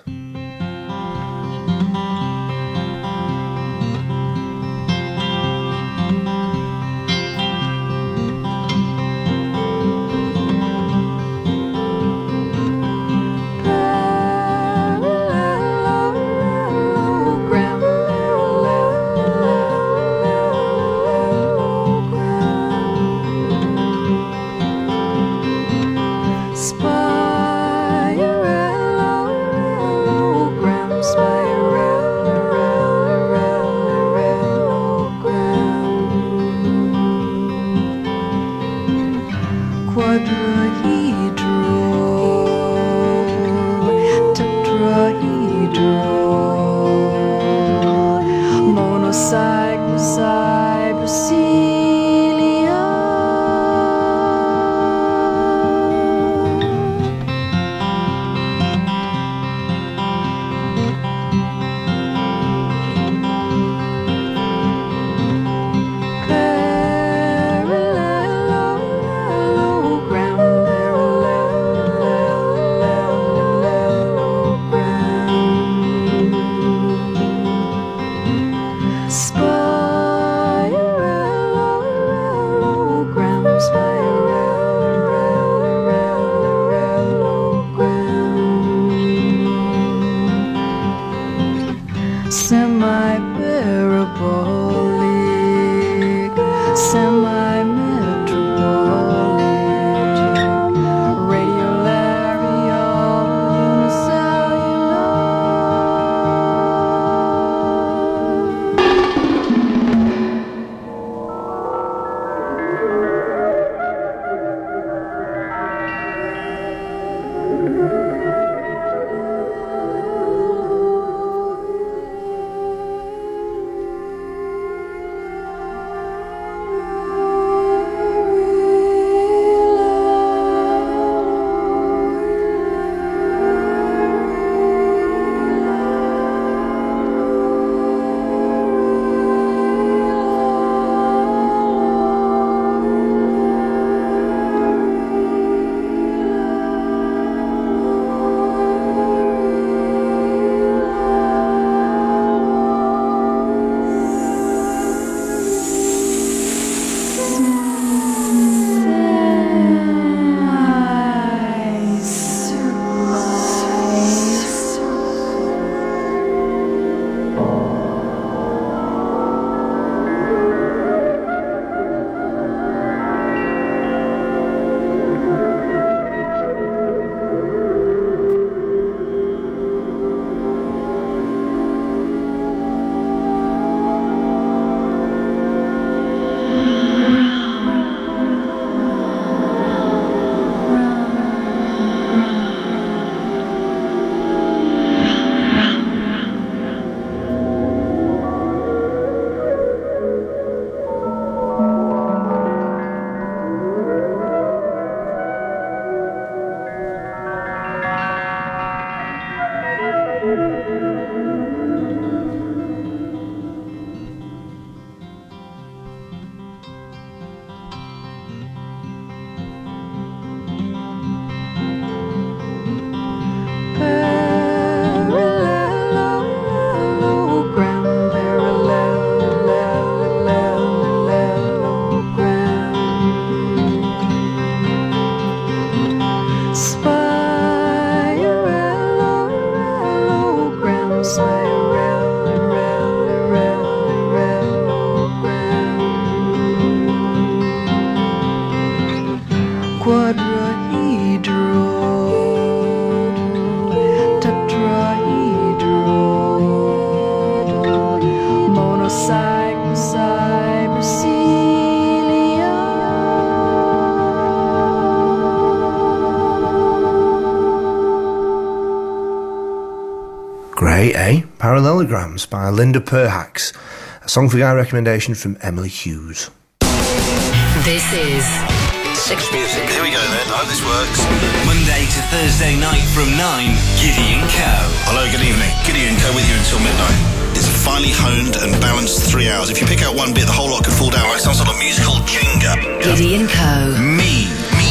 a.k.a. Parallelograms by Linda Perhacs, a song for guy recommendation from Emily Hughes. This is Six Music. Here we go then. I hope this works. Monday to Thursday night from 9, Gideon Co. Hello, good evening. Gideon Co with you until midnight. It's a finely honed and balanced 3 hours. If you pick out one bit, the whole lot could fall down like some sort of musical Jenga. Gideon Co. Me.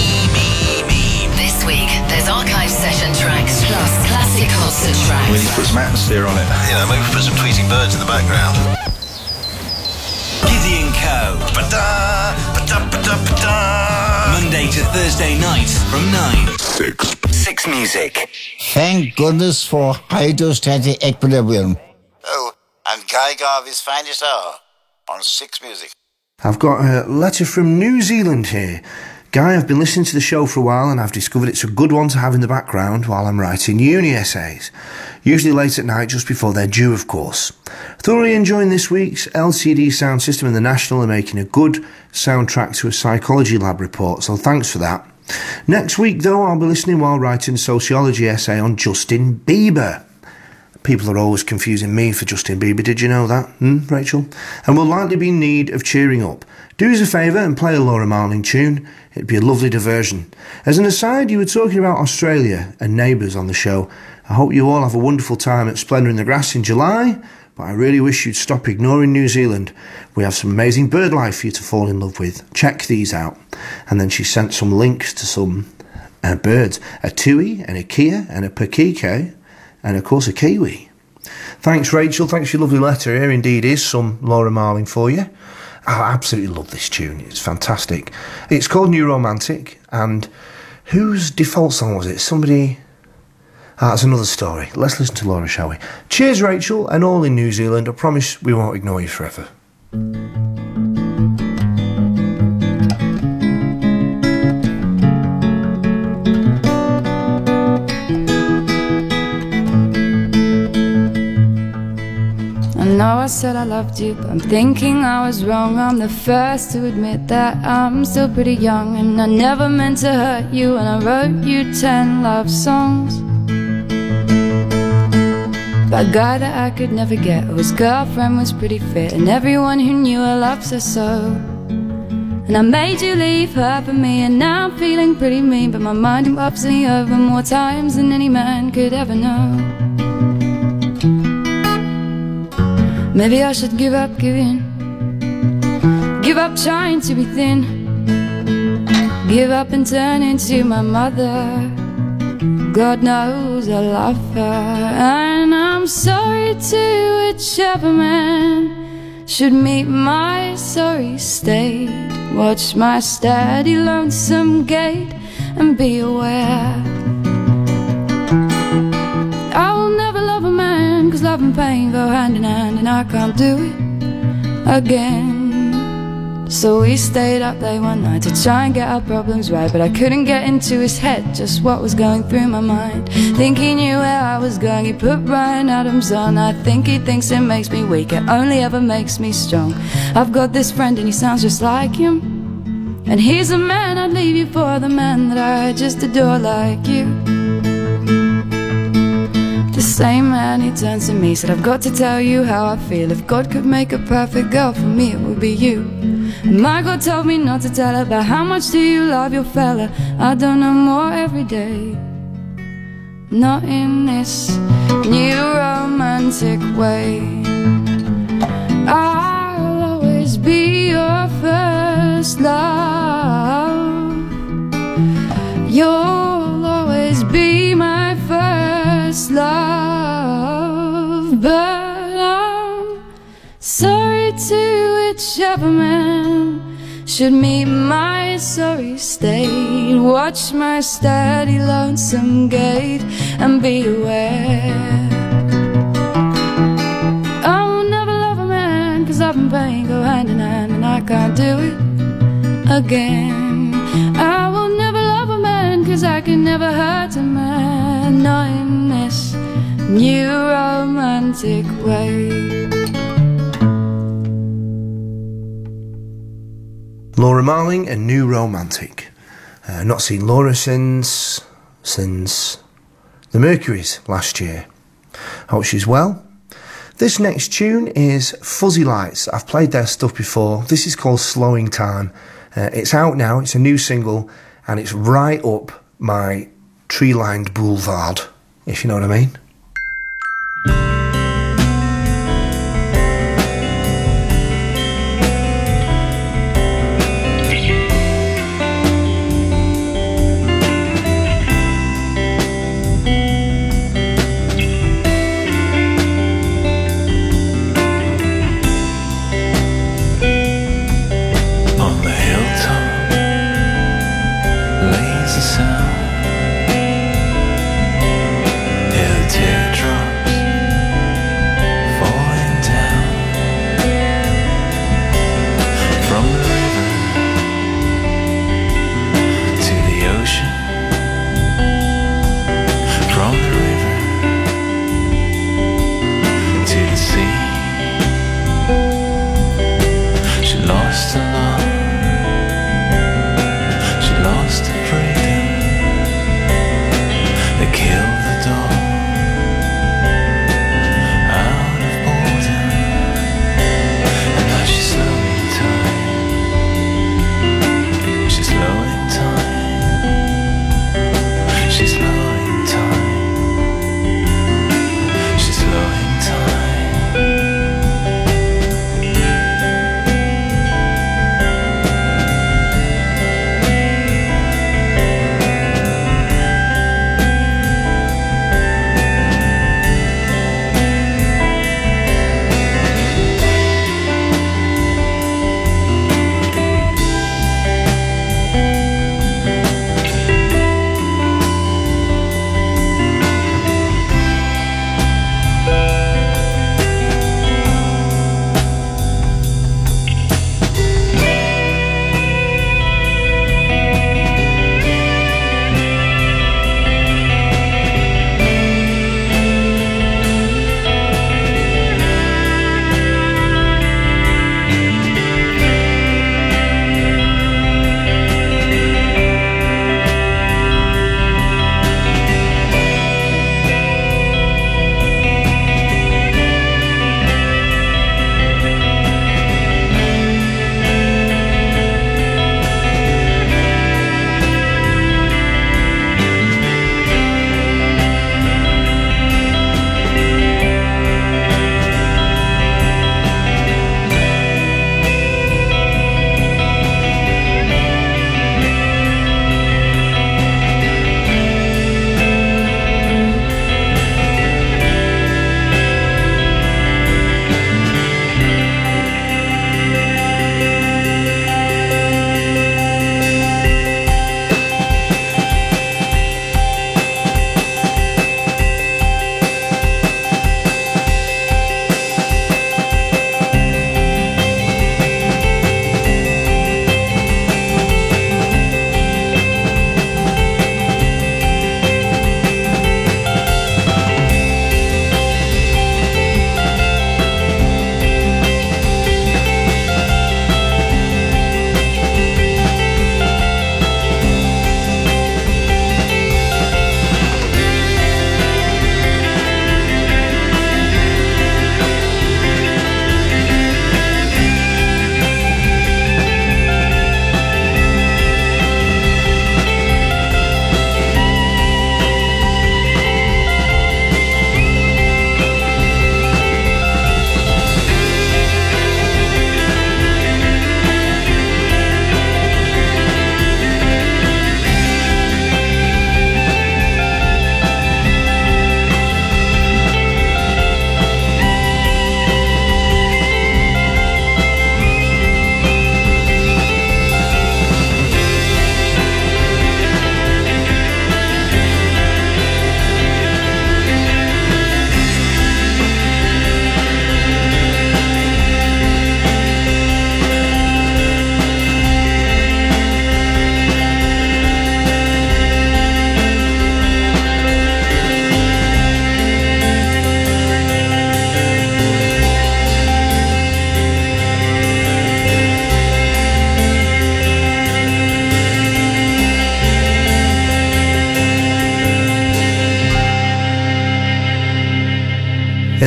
This week, there's archive session tracks plus classic concert tracks. We need to put some atmosphere on it. You know, maybe put some tweeting birds in the background. Gideon Co. Monday to Thursday night from 9. Six Music. Thank goodness for hydrostatic equilibrium. Oh, and Guy Garvey's finest hour on Six Music. I've got a letter from New Zealand here. Guy, I've been listening to the show for a while and I've discovered it's a good one to have in the background while I'm writing uni essays. Usually late at night, just before they're due, of course. Thoroughly enjoying this week's LCD sound system, and the National are making a good soundtrack to a psychology lab report, so thanks for that. Next week, though, I'll be listening while writing a sociology essay on Justin Bieber. People are always confusing me for Justin Bieber, did you know that, Rachel? And will likely be in need of cheering up. Do us a favour and play a Laura Marling tune. It'd be a lovely diversion. As an aside, you were talking about Australia and neighbours on the show. I hope you all have a wonderful time at Splendour in the Grass in July, but I really wish you'd stop ignoring New Zealand. We have some amazing bird life for you to fall in love with. Check these out. And then she sent some links to some birds. A tui and a kia and a pakike and of course a kiwi. Thanks, Rachel. Thanks for your lovely letter. Here indeed is some Laura Marling for you. I absolutely love this tune. It's fantastic. It's called New Romantic, and whose default song was it? Somebody... that's another story. Let's listen to Laura, shall we? Cheers, Rachel, and all in New Zealand. I promise we won't ignore you forever. I know I said I loved you, but I'm thinking I was wrong. I'm the first to admit that I'm still pretty young, and I never meant to hurt you, and I wrote you 10 love songs by a guy that I could never get, whose girlfriend was pretty fit, and everyone who knew her loves her so. And I made you leave her for me, and now I'm feeling pretty mean, but my mind ups me over more times than any man could ever know. Maybe I should give up giving, give up trying to be thin, give up and turn into my mother. God knows I love her, and I'm sorry to whichever man should meet my sorry state. Watch my steady lonesome gait and be aware I will never love a man, 'cause love and pain go hand in hand, and I can't do it again. So we stayed up late one night to try and get our problems right, but I couldn't get into his head just what was going through my mind. Think he knew where I was going, he put Bryan Adams on. I think he thinks it makes me weak, it only ever makes me strong. I've got this friend and he sounds just like him, and he's a man I'd leave you for, the man that I just adore like you. The same man, he turned to me, said I've got to tell you how I feel. If God could make a perfect girl for me, it would be you. And my God told me not to tell her, but how much do you love your fella? I don't know more every day, not in this new romantic way. I'll always be your first love, you'll always be my first love. But I'm sorry to whichever man should meet my sorry state. Watch my steady lonesome gait and be aware I will never love a man, 'cause love and pain go hand in hand, and I can't do it again. I will never love a man, 'cause I can never hurt a man, not in this new romantic way. Laura Marling and New Romantic. Not seen Laura since the Mercuries last year. Hope she's well. This next tune is Fuzzy Lights. I've played their stuff before. This is called Slowing Time. It's out now, it's a new single, and it's right up my tree-lined boulevard, if you know what I mean. Teardrops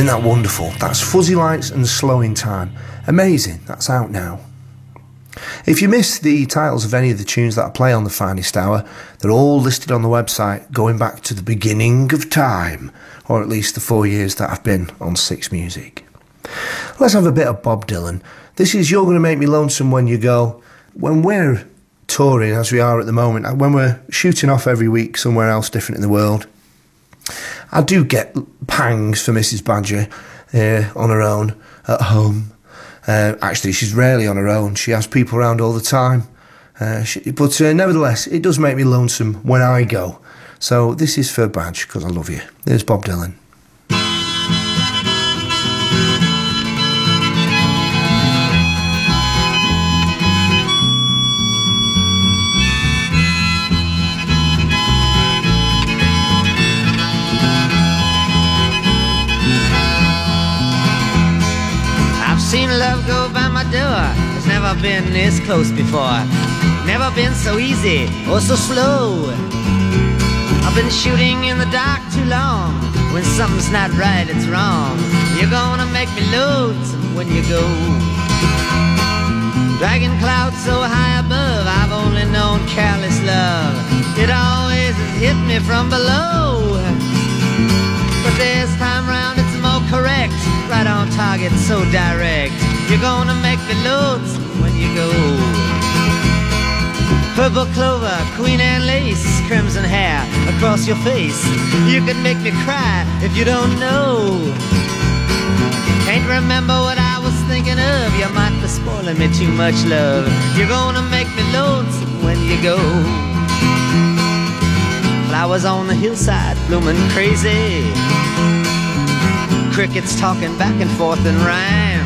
Isn't that wonderful? That's Fuzzy Lights and Slow in Time. Amazing, that's out now. If you missed the titles of any of the tunes that I play on the Finest Hour, they're all listed on the website going back to the beginning of time, or at least the 4 years that I've been on Six Music. Let's have a bit of Bob Dylan. This is You're Gonna Make Me Lonesome When You Go. When we're touring, as we are at the moment, when we're shooting off every week somewhere else different in the world, I do get pangs for Mrs. Badger on her own at home. Actually, she's rarely on her own. She has people around all the time. But nevertheless, it does make me lonesome when I go. So this is for Badge, because I love you. There's Bob Dylan. Seen love go by my door. It's never been this close before. Never been so easy or so slow. I've been shooting in the dark too long. When something's not right, it's wrong. You're gonna make me lonesome when you go. Dragging clouds so high above, I've only known careless love. It always has hit me from below. But this time round it's more correct. Right on target, so direct. You're gonna make me lonesome when you go. Purple clover, Queen Anne lace, crimson hair across your face. You could make me cry if you don't know. Can't remember what I was thinking of. You might be spoiling me too much, love. You're gonna make me lonesome when you go. Flowers on the hillside blooming crazy. Crickets talking back and forth in rhyme.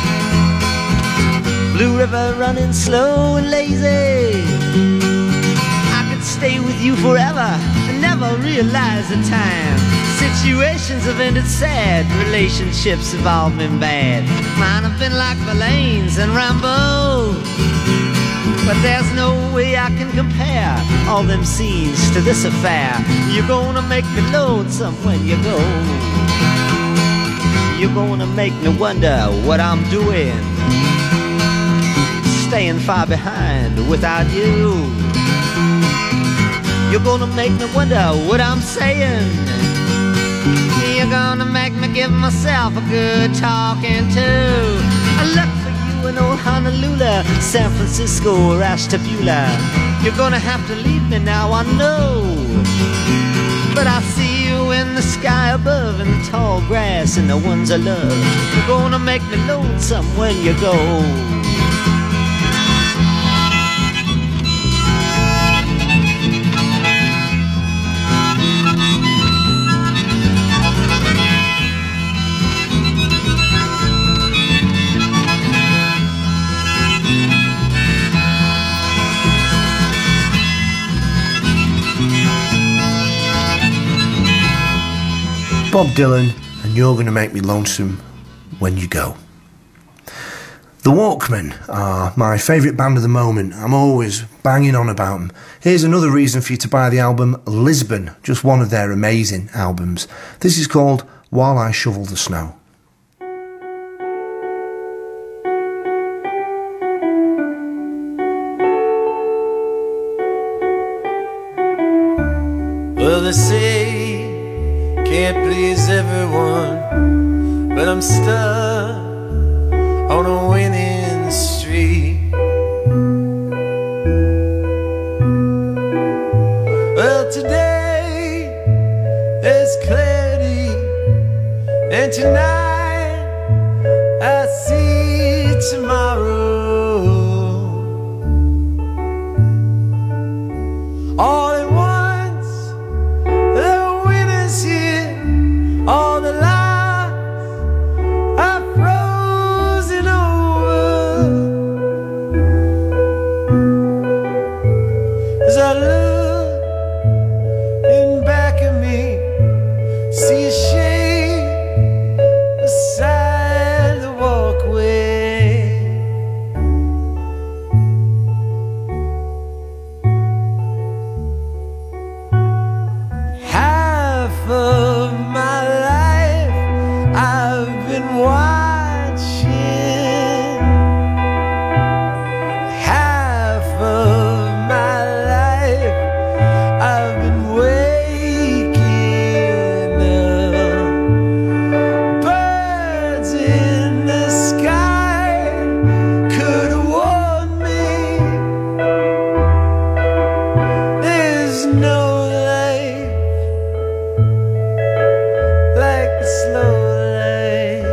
Blue river running slow and lazy. I could stay with you forever and never realize the time. Situations have ended sad, relationships have all been bad. Mine have been like Verlaine's and Rambo. But there's no way I can compare all them scenes to this affair. You're gonna make me lonesome when you go. You're gonna make me wonder what I'm doing, staying far behind without you. You're gonna make me wonder what I'm saying. You're gonna make me give myself a good talking to. I look for you in old Honolulu, San Francisco, or Ashtabula. You're gonna have to leave me now, I know. But I see you in the sky above, in the tall grass and the ones I love. You're gonna make me lonesome when you go. Bob Dylan, and You're Gonna Make Me Lonesome When You Go. The Walkmen are my favourite band of the moment. I'm always banging on about them. Here's another reason for you to buy the album Lisbon, just one of their amazing albums. This is called While I Shovel the Snow. Well, they say can't please everyone, but I'm stuck on a winning streak. Well, today there's clarity, and tonight I see tomorrow. All at once, the winners here. All the lies I been watching half of my life. I've been waking up. Birds in the sky could have warned me. There's no life like the slow life.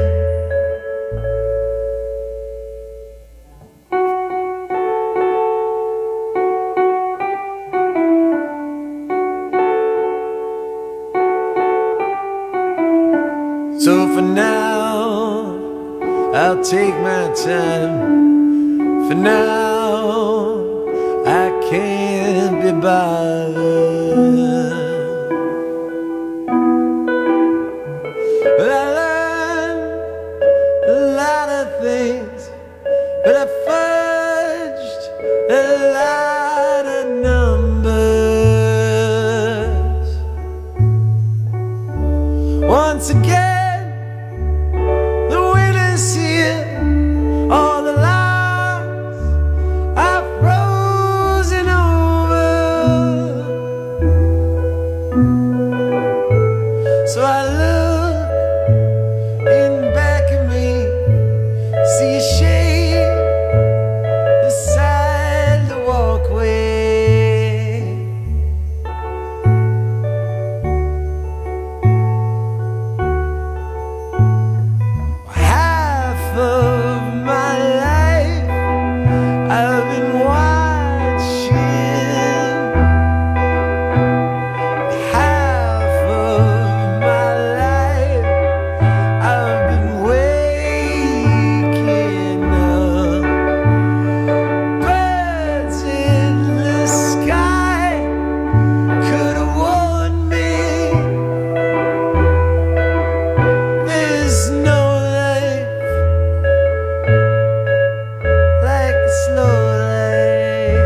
So for now, I'll take my time. For now, I can't be bothered. But I learned a lot of things, but I fudged a lot of numbers. Once again, the winter's here. All the lines are frozen over. So I look in back of me, see a shade beside the walkway. Half of my life I've been watching. Half of my life I've been waking up. Birds in the sky could have warned me. There's no life like the slow life.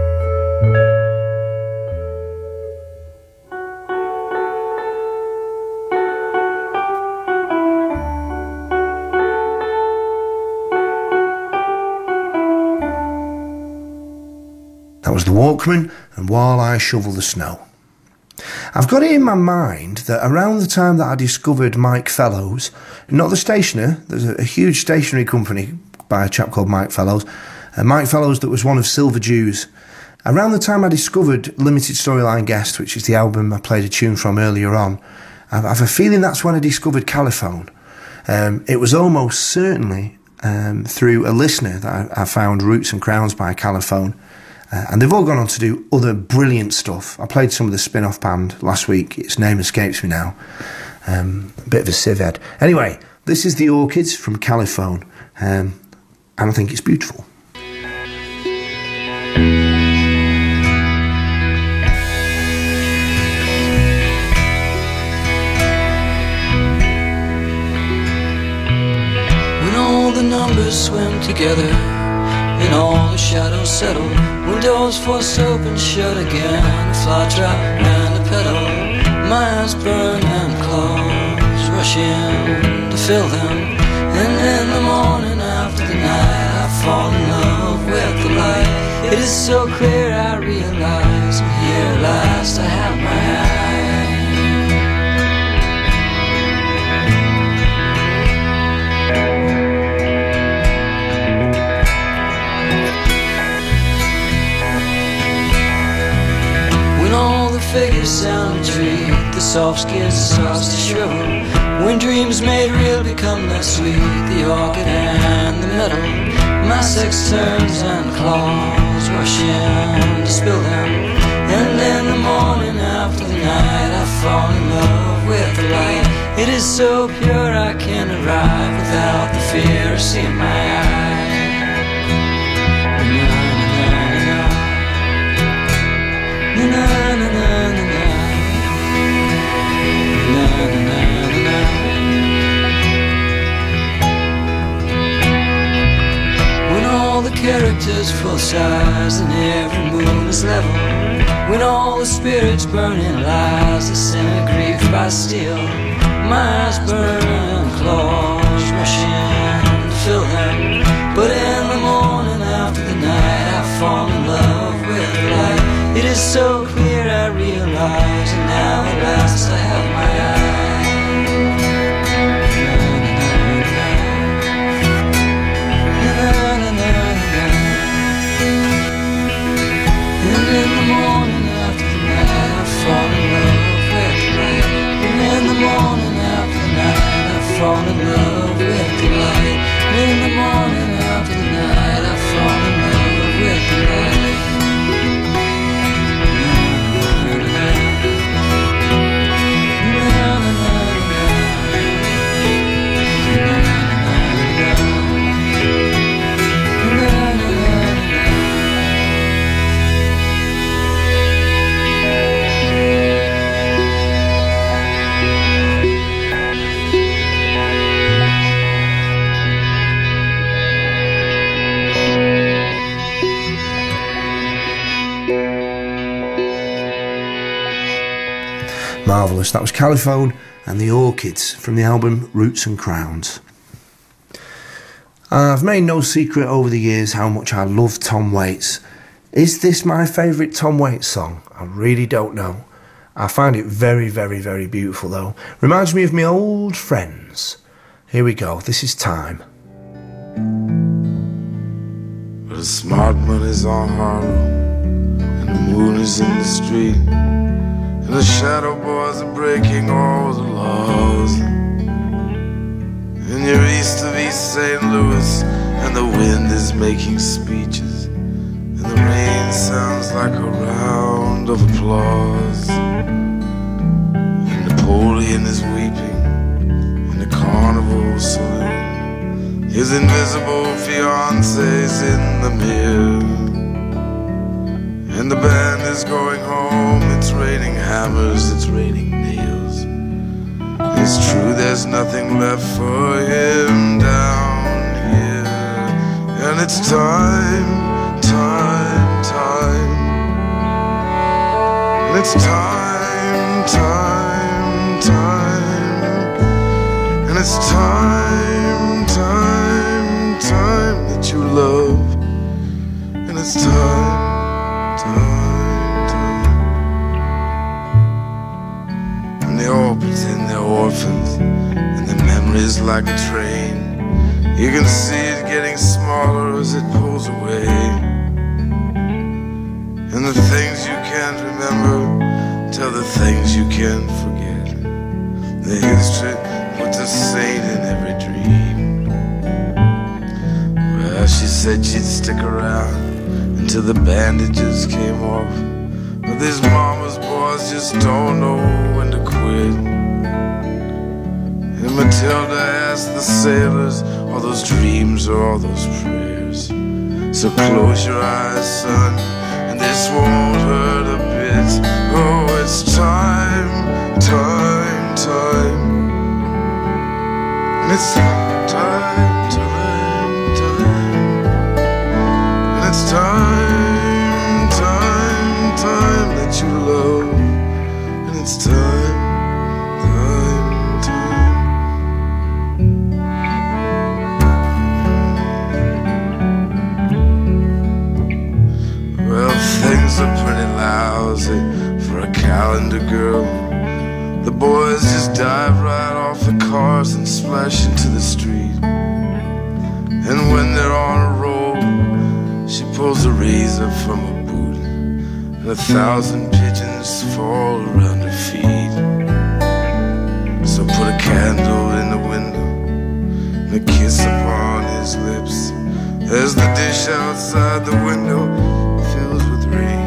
That was the Walkmen and While I Shovel the Snow. I've got it in my mind that around the time that I discovered Mike Fellows, not the stationer, there's a huge stationery company by a chap called Mike Fellows, Mike Fellows that was one of Silver Jews. Around the time I discovered Limited Storyline Guest, which is the album I played a tune from earlier on, I have a feeling that's when I discovered Caliphone. It was almost certainly through a listener that I found Roots and Crowns by Caliphone. And they've all gone on to do other brilliant stuff. I played some of the spin-off band last week. Its name escapes me now. A bit of a civ head. Anyway, this is the Orchids from Caliphone. And I think it's beautiful. When all the numbers swim together and all the shadows settle, when doors force open, shut again, a fly trap and a pedal, my eyes burn and claws rush in to fill them. And in the morning after the night, I fall in love with the light. It is so clear I realize I'm here at last, I have my eyes. When all the figures sound a treat, the soft skin starts to shrivel. When dreams made real become less sweet, the orchid and the metal, my sex turns and claws rush in to spill them. And in the morning after the night, I fall in love with the light. It is so pure I can't arrive without the fear of seeing my eyes. Na na na na na na na na na na. When all the characters full size and every moon is level, when all the spirits burn in lies, the sin and grief by steel, my eyes burn and claws is so clear I realize, and now at last I have my eyes. And in the morning after the night I fall in love with the light. And in the morning after the night I fall in love with the light. And in the morning after the night I fall in love with the light. Marvellous. That was Caliphone and the Orchids from the album Roots and Crowns. I've made no secret over the years how much I love Tom Waits. Is this my favourite Tom Waits song? I really don't know. I find it very, very, very beautiful though. Reminds me of my old friends. Here we go. This is Time. But the smart money's on Harlow, and the moon is in the street, and the shadow boys are breaking all the laws. And you're east of East St. Louis, and the wind is making speeches, and the rain sounds like a round of applause. And Napoleon is weeping in the carnival saloon. His invisible fiance's in the mirror, and the band is going home. It's raining hammers, it's raining nails. It's true there's nothing left for him down here. And it's time, time, time. And it's time, time, time. And it's time, time, time that you love. And it's time. They all pretend they're orphans, and their memory's like a train. You can see it getting smaller as it pulls away. And the things you can't remember tell the things you can't forget. The history puts a saint in every dream. Well, she said she'd stick around until the bandages came off. But these mama's boys just don't know when to quit. And Matilda asked the sailors, all those dreams or all those prayers. So close your eyes, son, and this won't hurt a bit. Oh, it's time, time, time. And it's time, time, time. And it's time, time, time that you love. And it's time, time, time. Well, things are pretty lousy for a calendar girl. The boys just dive right off the cars and splash into the street. And when they're on a roll, she pulls a razor from a boot, and 1,000 pigeons fall around her feet. So put a candle in the window and a kiss upon his lips, as the dish outside the window fills with rain.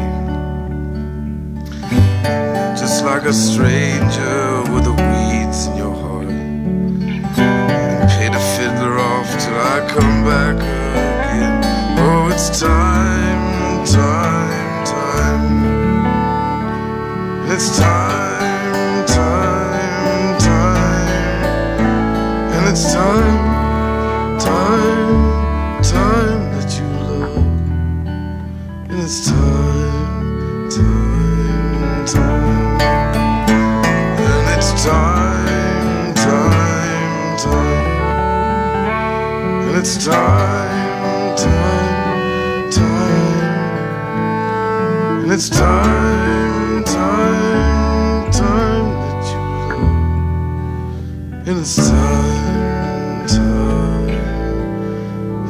Just like a stranger with the weeds in your heart, and pay the fiddler off till I come back again. Oh, it's time, time, time. And it's time, time, time. And it's time, time, time that you love. And it's time, time, time. And it's time, time, time. And it's time, time, time. And And it's time, time, time that you come. And it's time, time,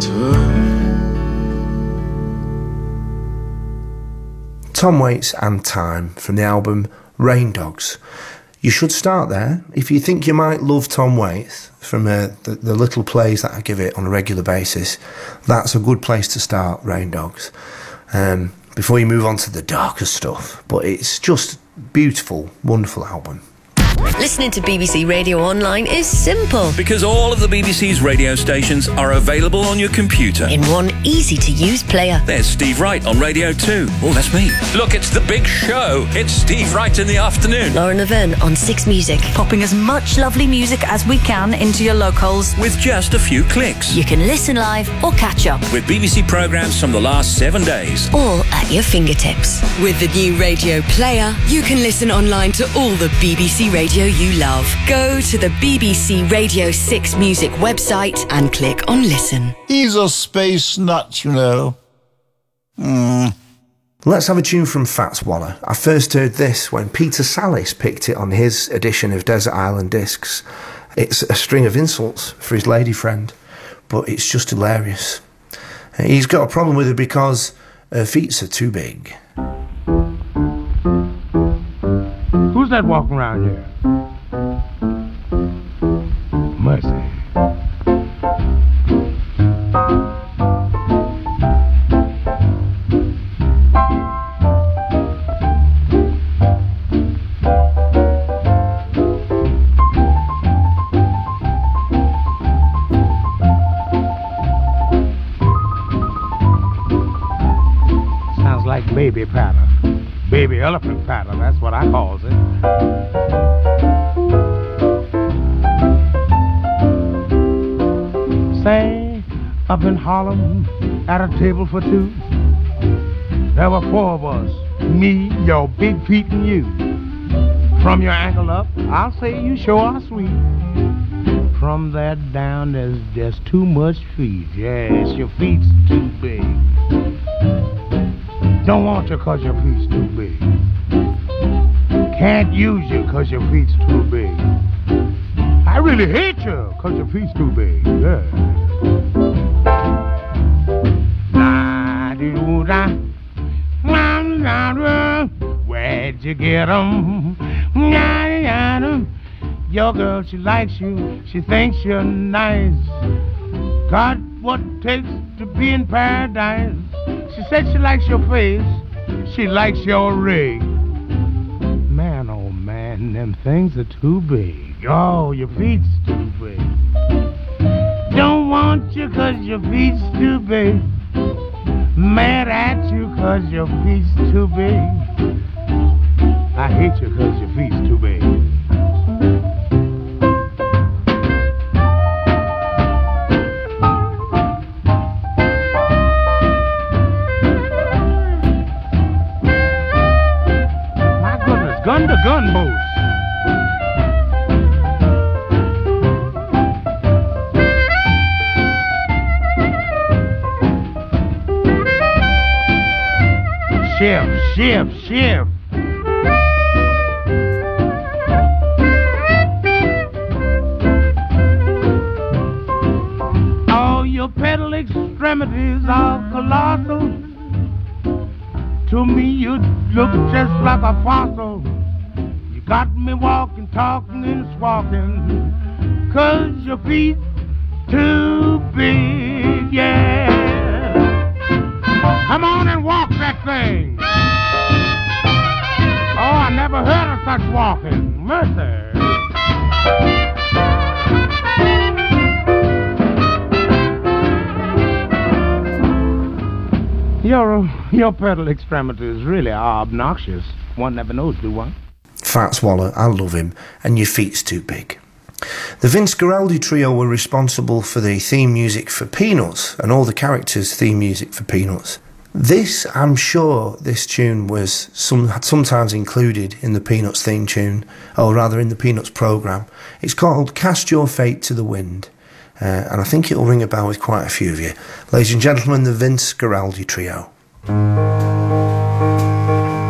time. Tom Waits and Time from the album Rain Dogs. You should start there. If you think you might love Tom Waits from the little plays that I give it on a regular basis, that's a good place to start, Rain Dogs, before you move on to the darker stuff. But it's just beautiful, wonderful album. Listening to BBC Radio Online is simple. Because all of the BBC's radio stations are available on your computer. In one easy-to-use player. There's Steve Wright on Radio 2. Oh, that's me. Look, it's the big show. It's Steve Wright in the afternoon. Lauren Laverne on 6 Music. Popping as much lovely music as we can into your locals. With just a few clicks. You can listen live or catch up. With BBC programmes from the last 7 days. All at your fingertips. With the new Radio Player, you can listen online to all the BBC Radio you love. Go to the BBC Radio 6 Music website and click on Listen. He's a space nut, you know. Let's have a tune from Fats Waller. I first heard this when Peter Sallis picked it on his edition of Desert Island Discs. It's a string of insults for his lady friend, but it's just hilarious. He's got a problem with her because her feet are too big. Who's that walking around here? Mercy. Sounds like baby patter. Baby elephant patter, that's what I calls it. Say, up in Harlem, at a table for two, there were 4 of us, me, your big feet, and you. From your ankle up, I'll say you sure are sweet. From there down, there's just too much feet. Yes, your feet's too big. Don't want you 'cause your feet's too big. Can't use you 'cause your feet's too big. I really hate you 'cause your feet's too big. Yeah. Where'd you get 'em? Your girl, she likes you. She thinks you're nice. Got what it takes to be in paradise. She said she likes your face. She likes your ring. Man, oh man, them things are too big. Oh, your feet's too big. Don't want you 'cause your feet's too big. Mad at you 'cause your feet's too big. I hate you 'cause your feet's too big. My goodness, gun to gun boots. Shift. All your pedal extremities are colossal. To me, you look just like a fossil. You got me walking, talking, and swalking. 'Cause your feet too big, yeah. Come on and walk that thing. Oh, I never heard of such walking. Mercy. Your pedal extremities really are obnoxious. One never knows, do one? Fats Waller, I love him, and your feet's too big. The Vince Guaraldi trio were responsible for the theme music for Peanuts and all the characters' theme music for Peanuts. This, I'm sure, this tune was sometimes included in the Peanuts theme tune, or rather in the Peanuts programme. It's called Cast Your Fate to the Wind, and I think it'll ring a bell with quite a few of you. Ladies and gentlemen, the Vince Guaraldi trio.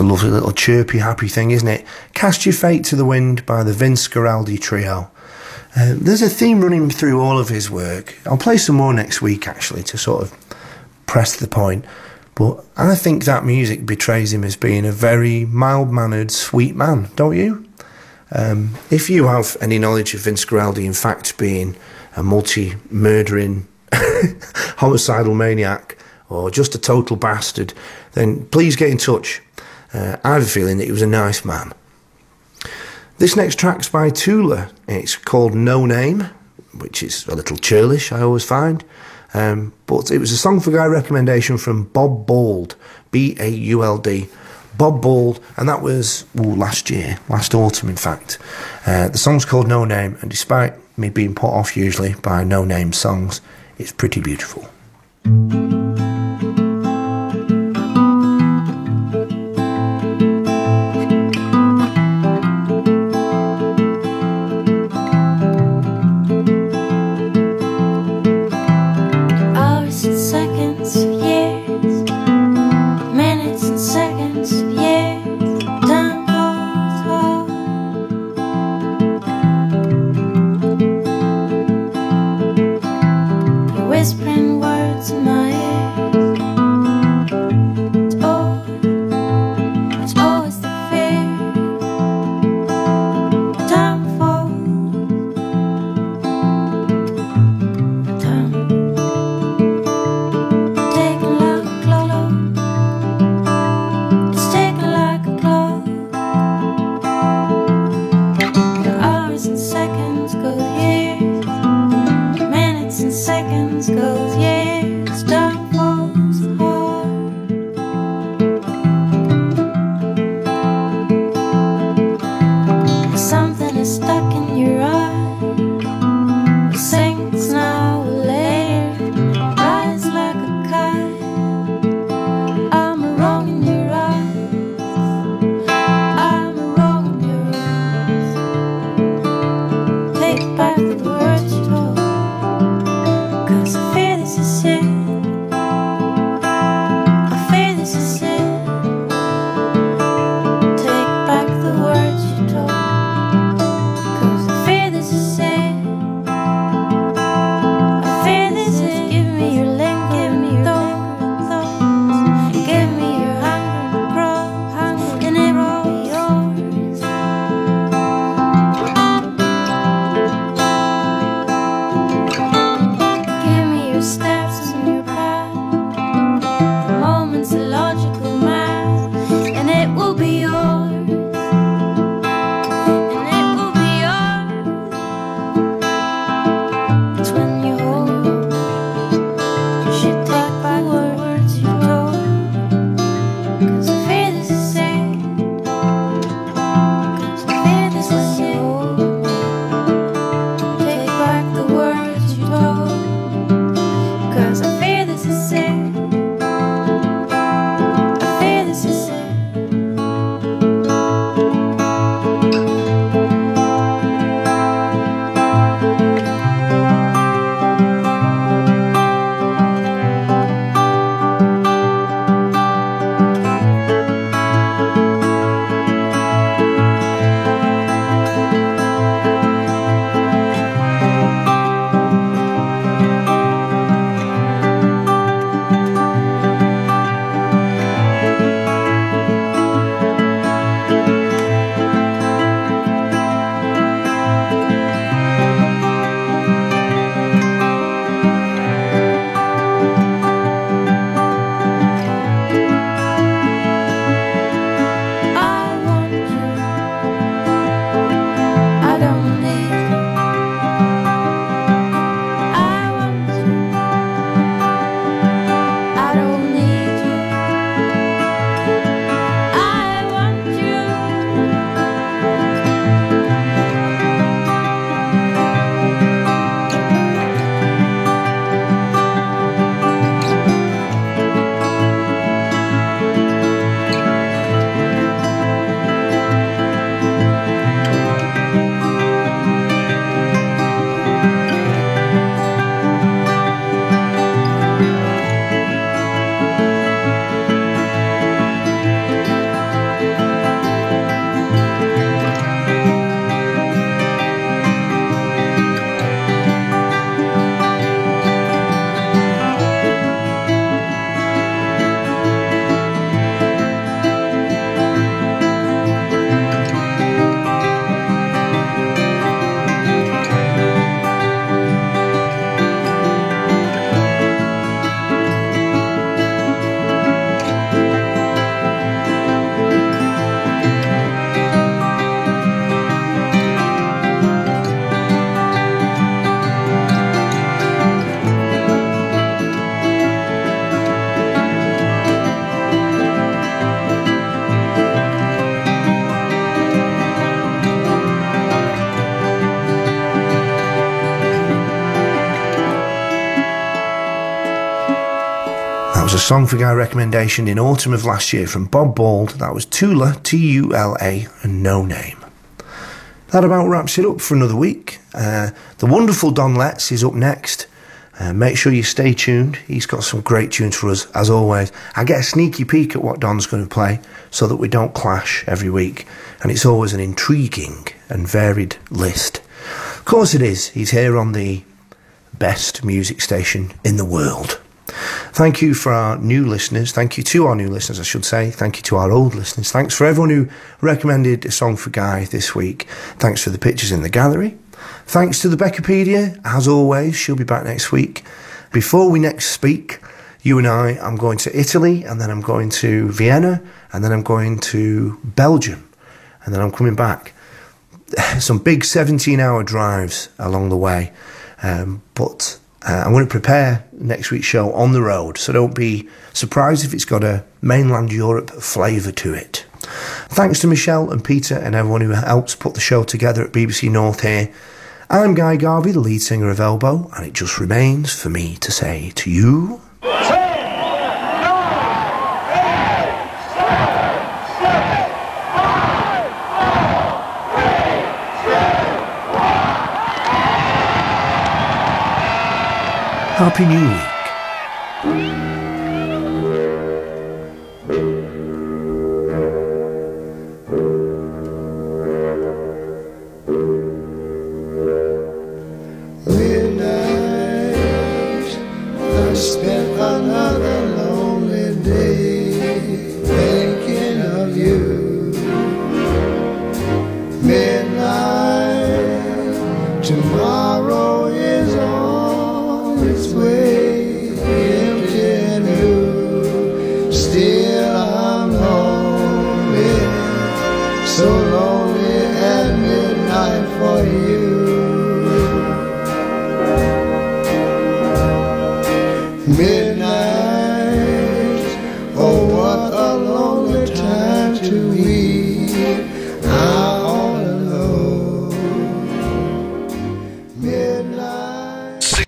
a lovely little chirpy, happy thing, isn't it? Cast Your Fate to the Wind by the Vince Guaraldi Trio. There's a theme running through all of his work. I'll play some more next week, actually, to sort of press the point. But I think that music betrays him as being a very mild-mannered, sweet man, don't you? If you have any knowledge of Vince Guaraldi, in fact, being a multi-murdering homicidal maniac or just a total bastard, then please get in touch. I have a feeling that he was a nice man. This next track's by Tula. It's called No Name, which is a little churlish, I always find. But it was a Song for Guy recommendation from Bob Bald, B-A-U-L-D. Bob Bald, and that was last autumn in fact. The song's called No Name, and despite me being put off usually by No Name songs, it's pretty beautiful. Whispering words in my Take back the words you told, 'cause I fear this is was a Song for Guy recommendation in autumn of last year from Bob Bald. That was Tula, T-U-L-A, and No Name. That about wraps it up for another week. The wonderful Don Letts is up next. Make sure you stay tuned. He's got some great tunes for us, as always. I get a sneaky peek at what Don's going to play so that we don't clash every week. And it's always an intriguing and varied list. Of course it is. He's here on the best music station in the world. Thank you for our new listeners. Thank you to our new listeners, I should say. Thank you to our old listeners. Thanks for everyone who recommended a song for Guy this week. Thanks for the pictures in the gallery. Thanks to the Beccapedia, as always. She'll be back next week. Before we next speak, you and I'm going to Italy, and then I'm going to Vienna, and then I'm going to Belgium, and then I'm coming back. Some big 17-hour drives along the way, but I'm going to prepare next week's show on the road, so don't be surprised if it's got a mainland Europe flavour to it. Thanks to Michelle and Peter and everyone who helps put the show together at BBC North here. I'm Guy Garvey, the lead singer of Elbow, and it just remains for me to say to you... Happy New Week. Midnight, I spent another lonely day thinking of you. Midnight, tomorrow is on its way, empty and blue. Still I'm lonely, so lonely at midnight for you. Midnight.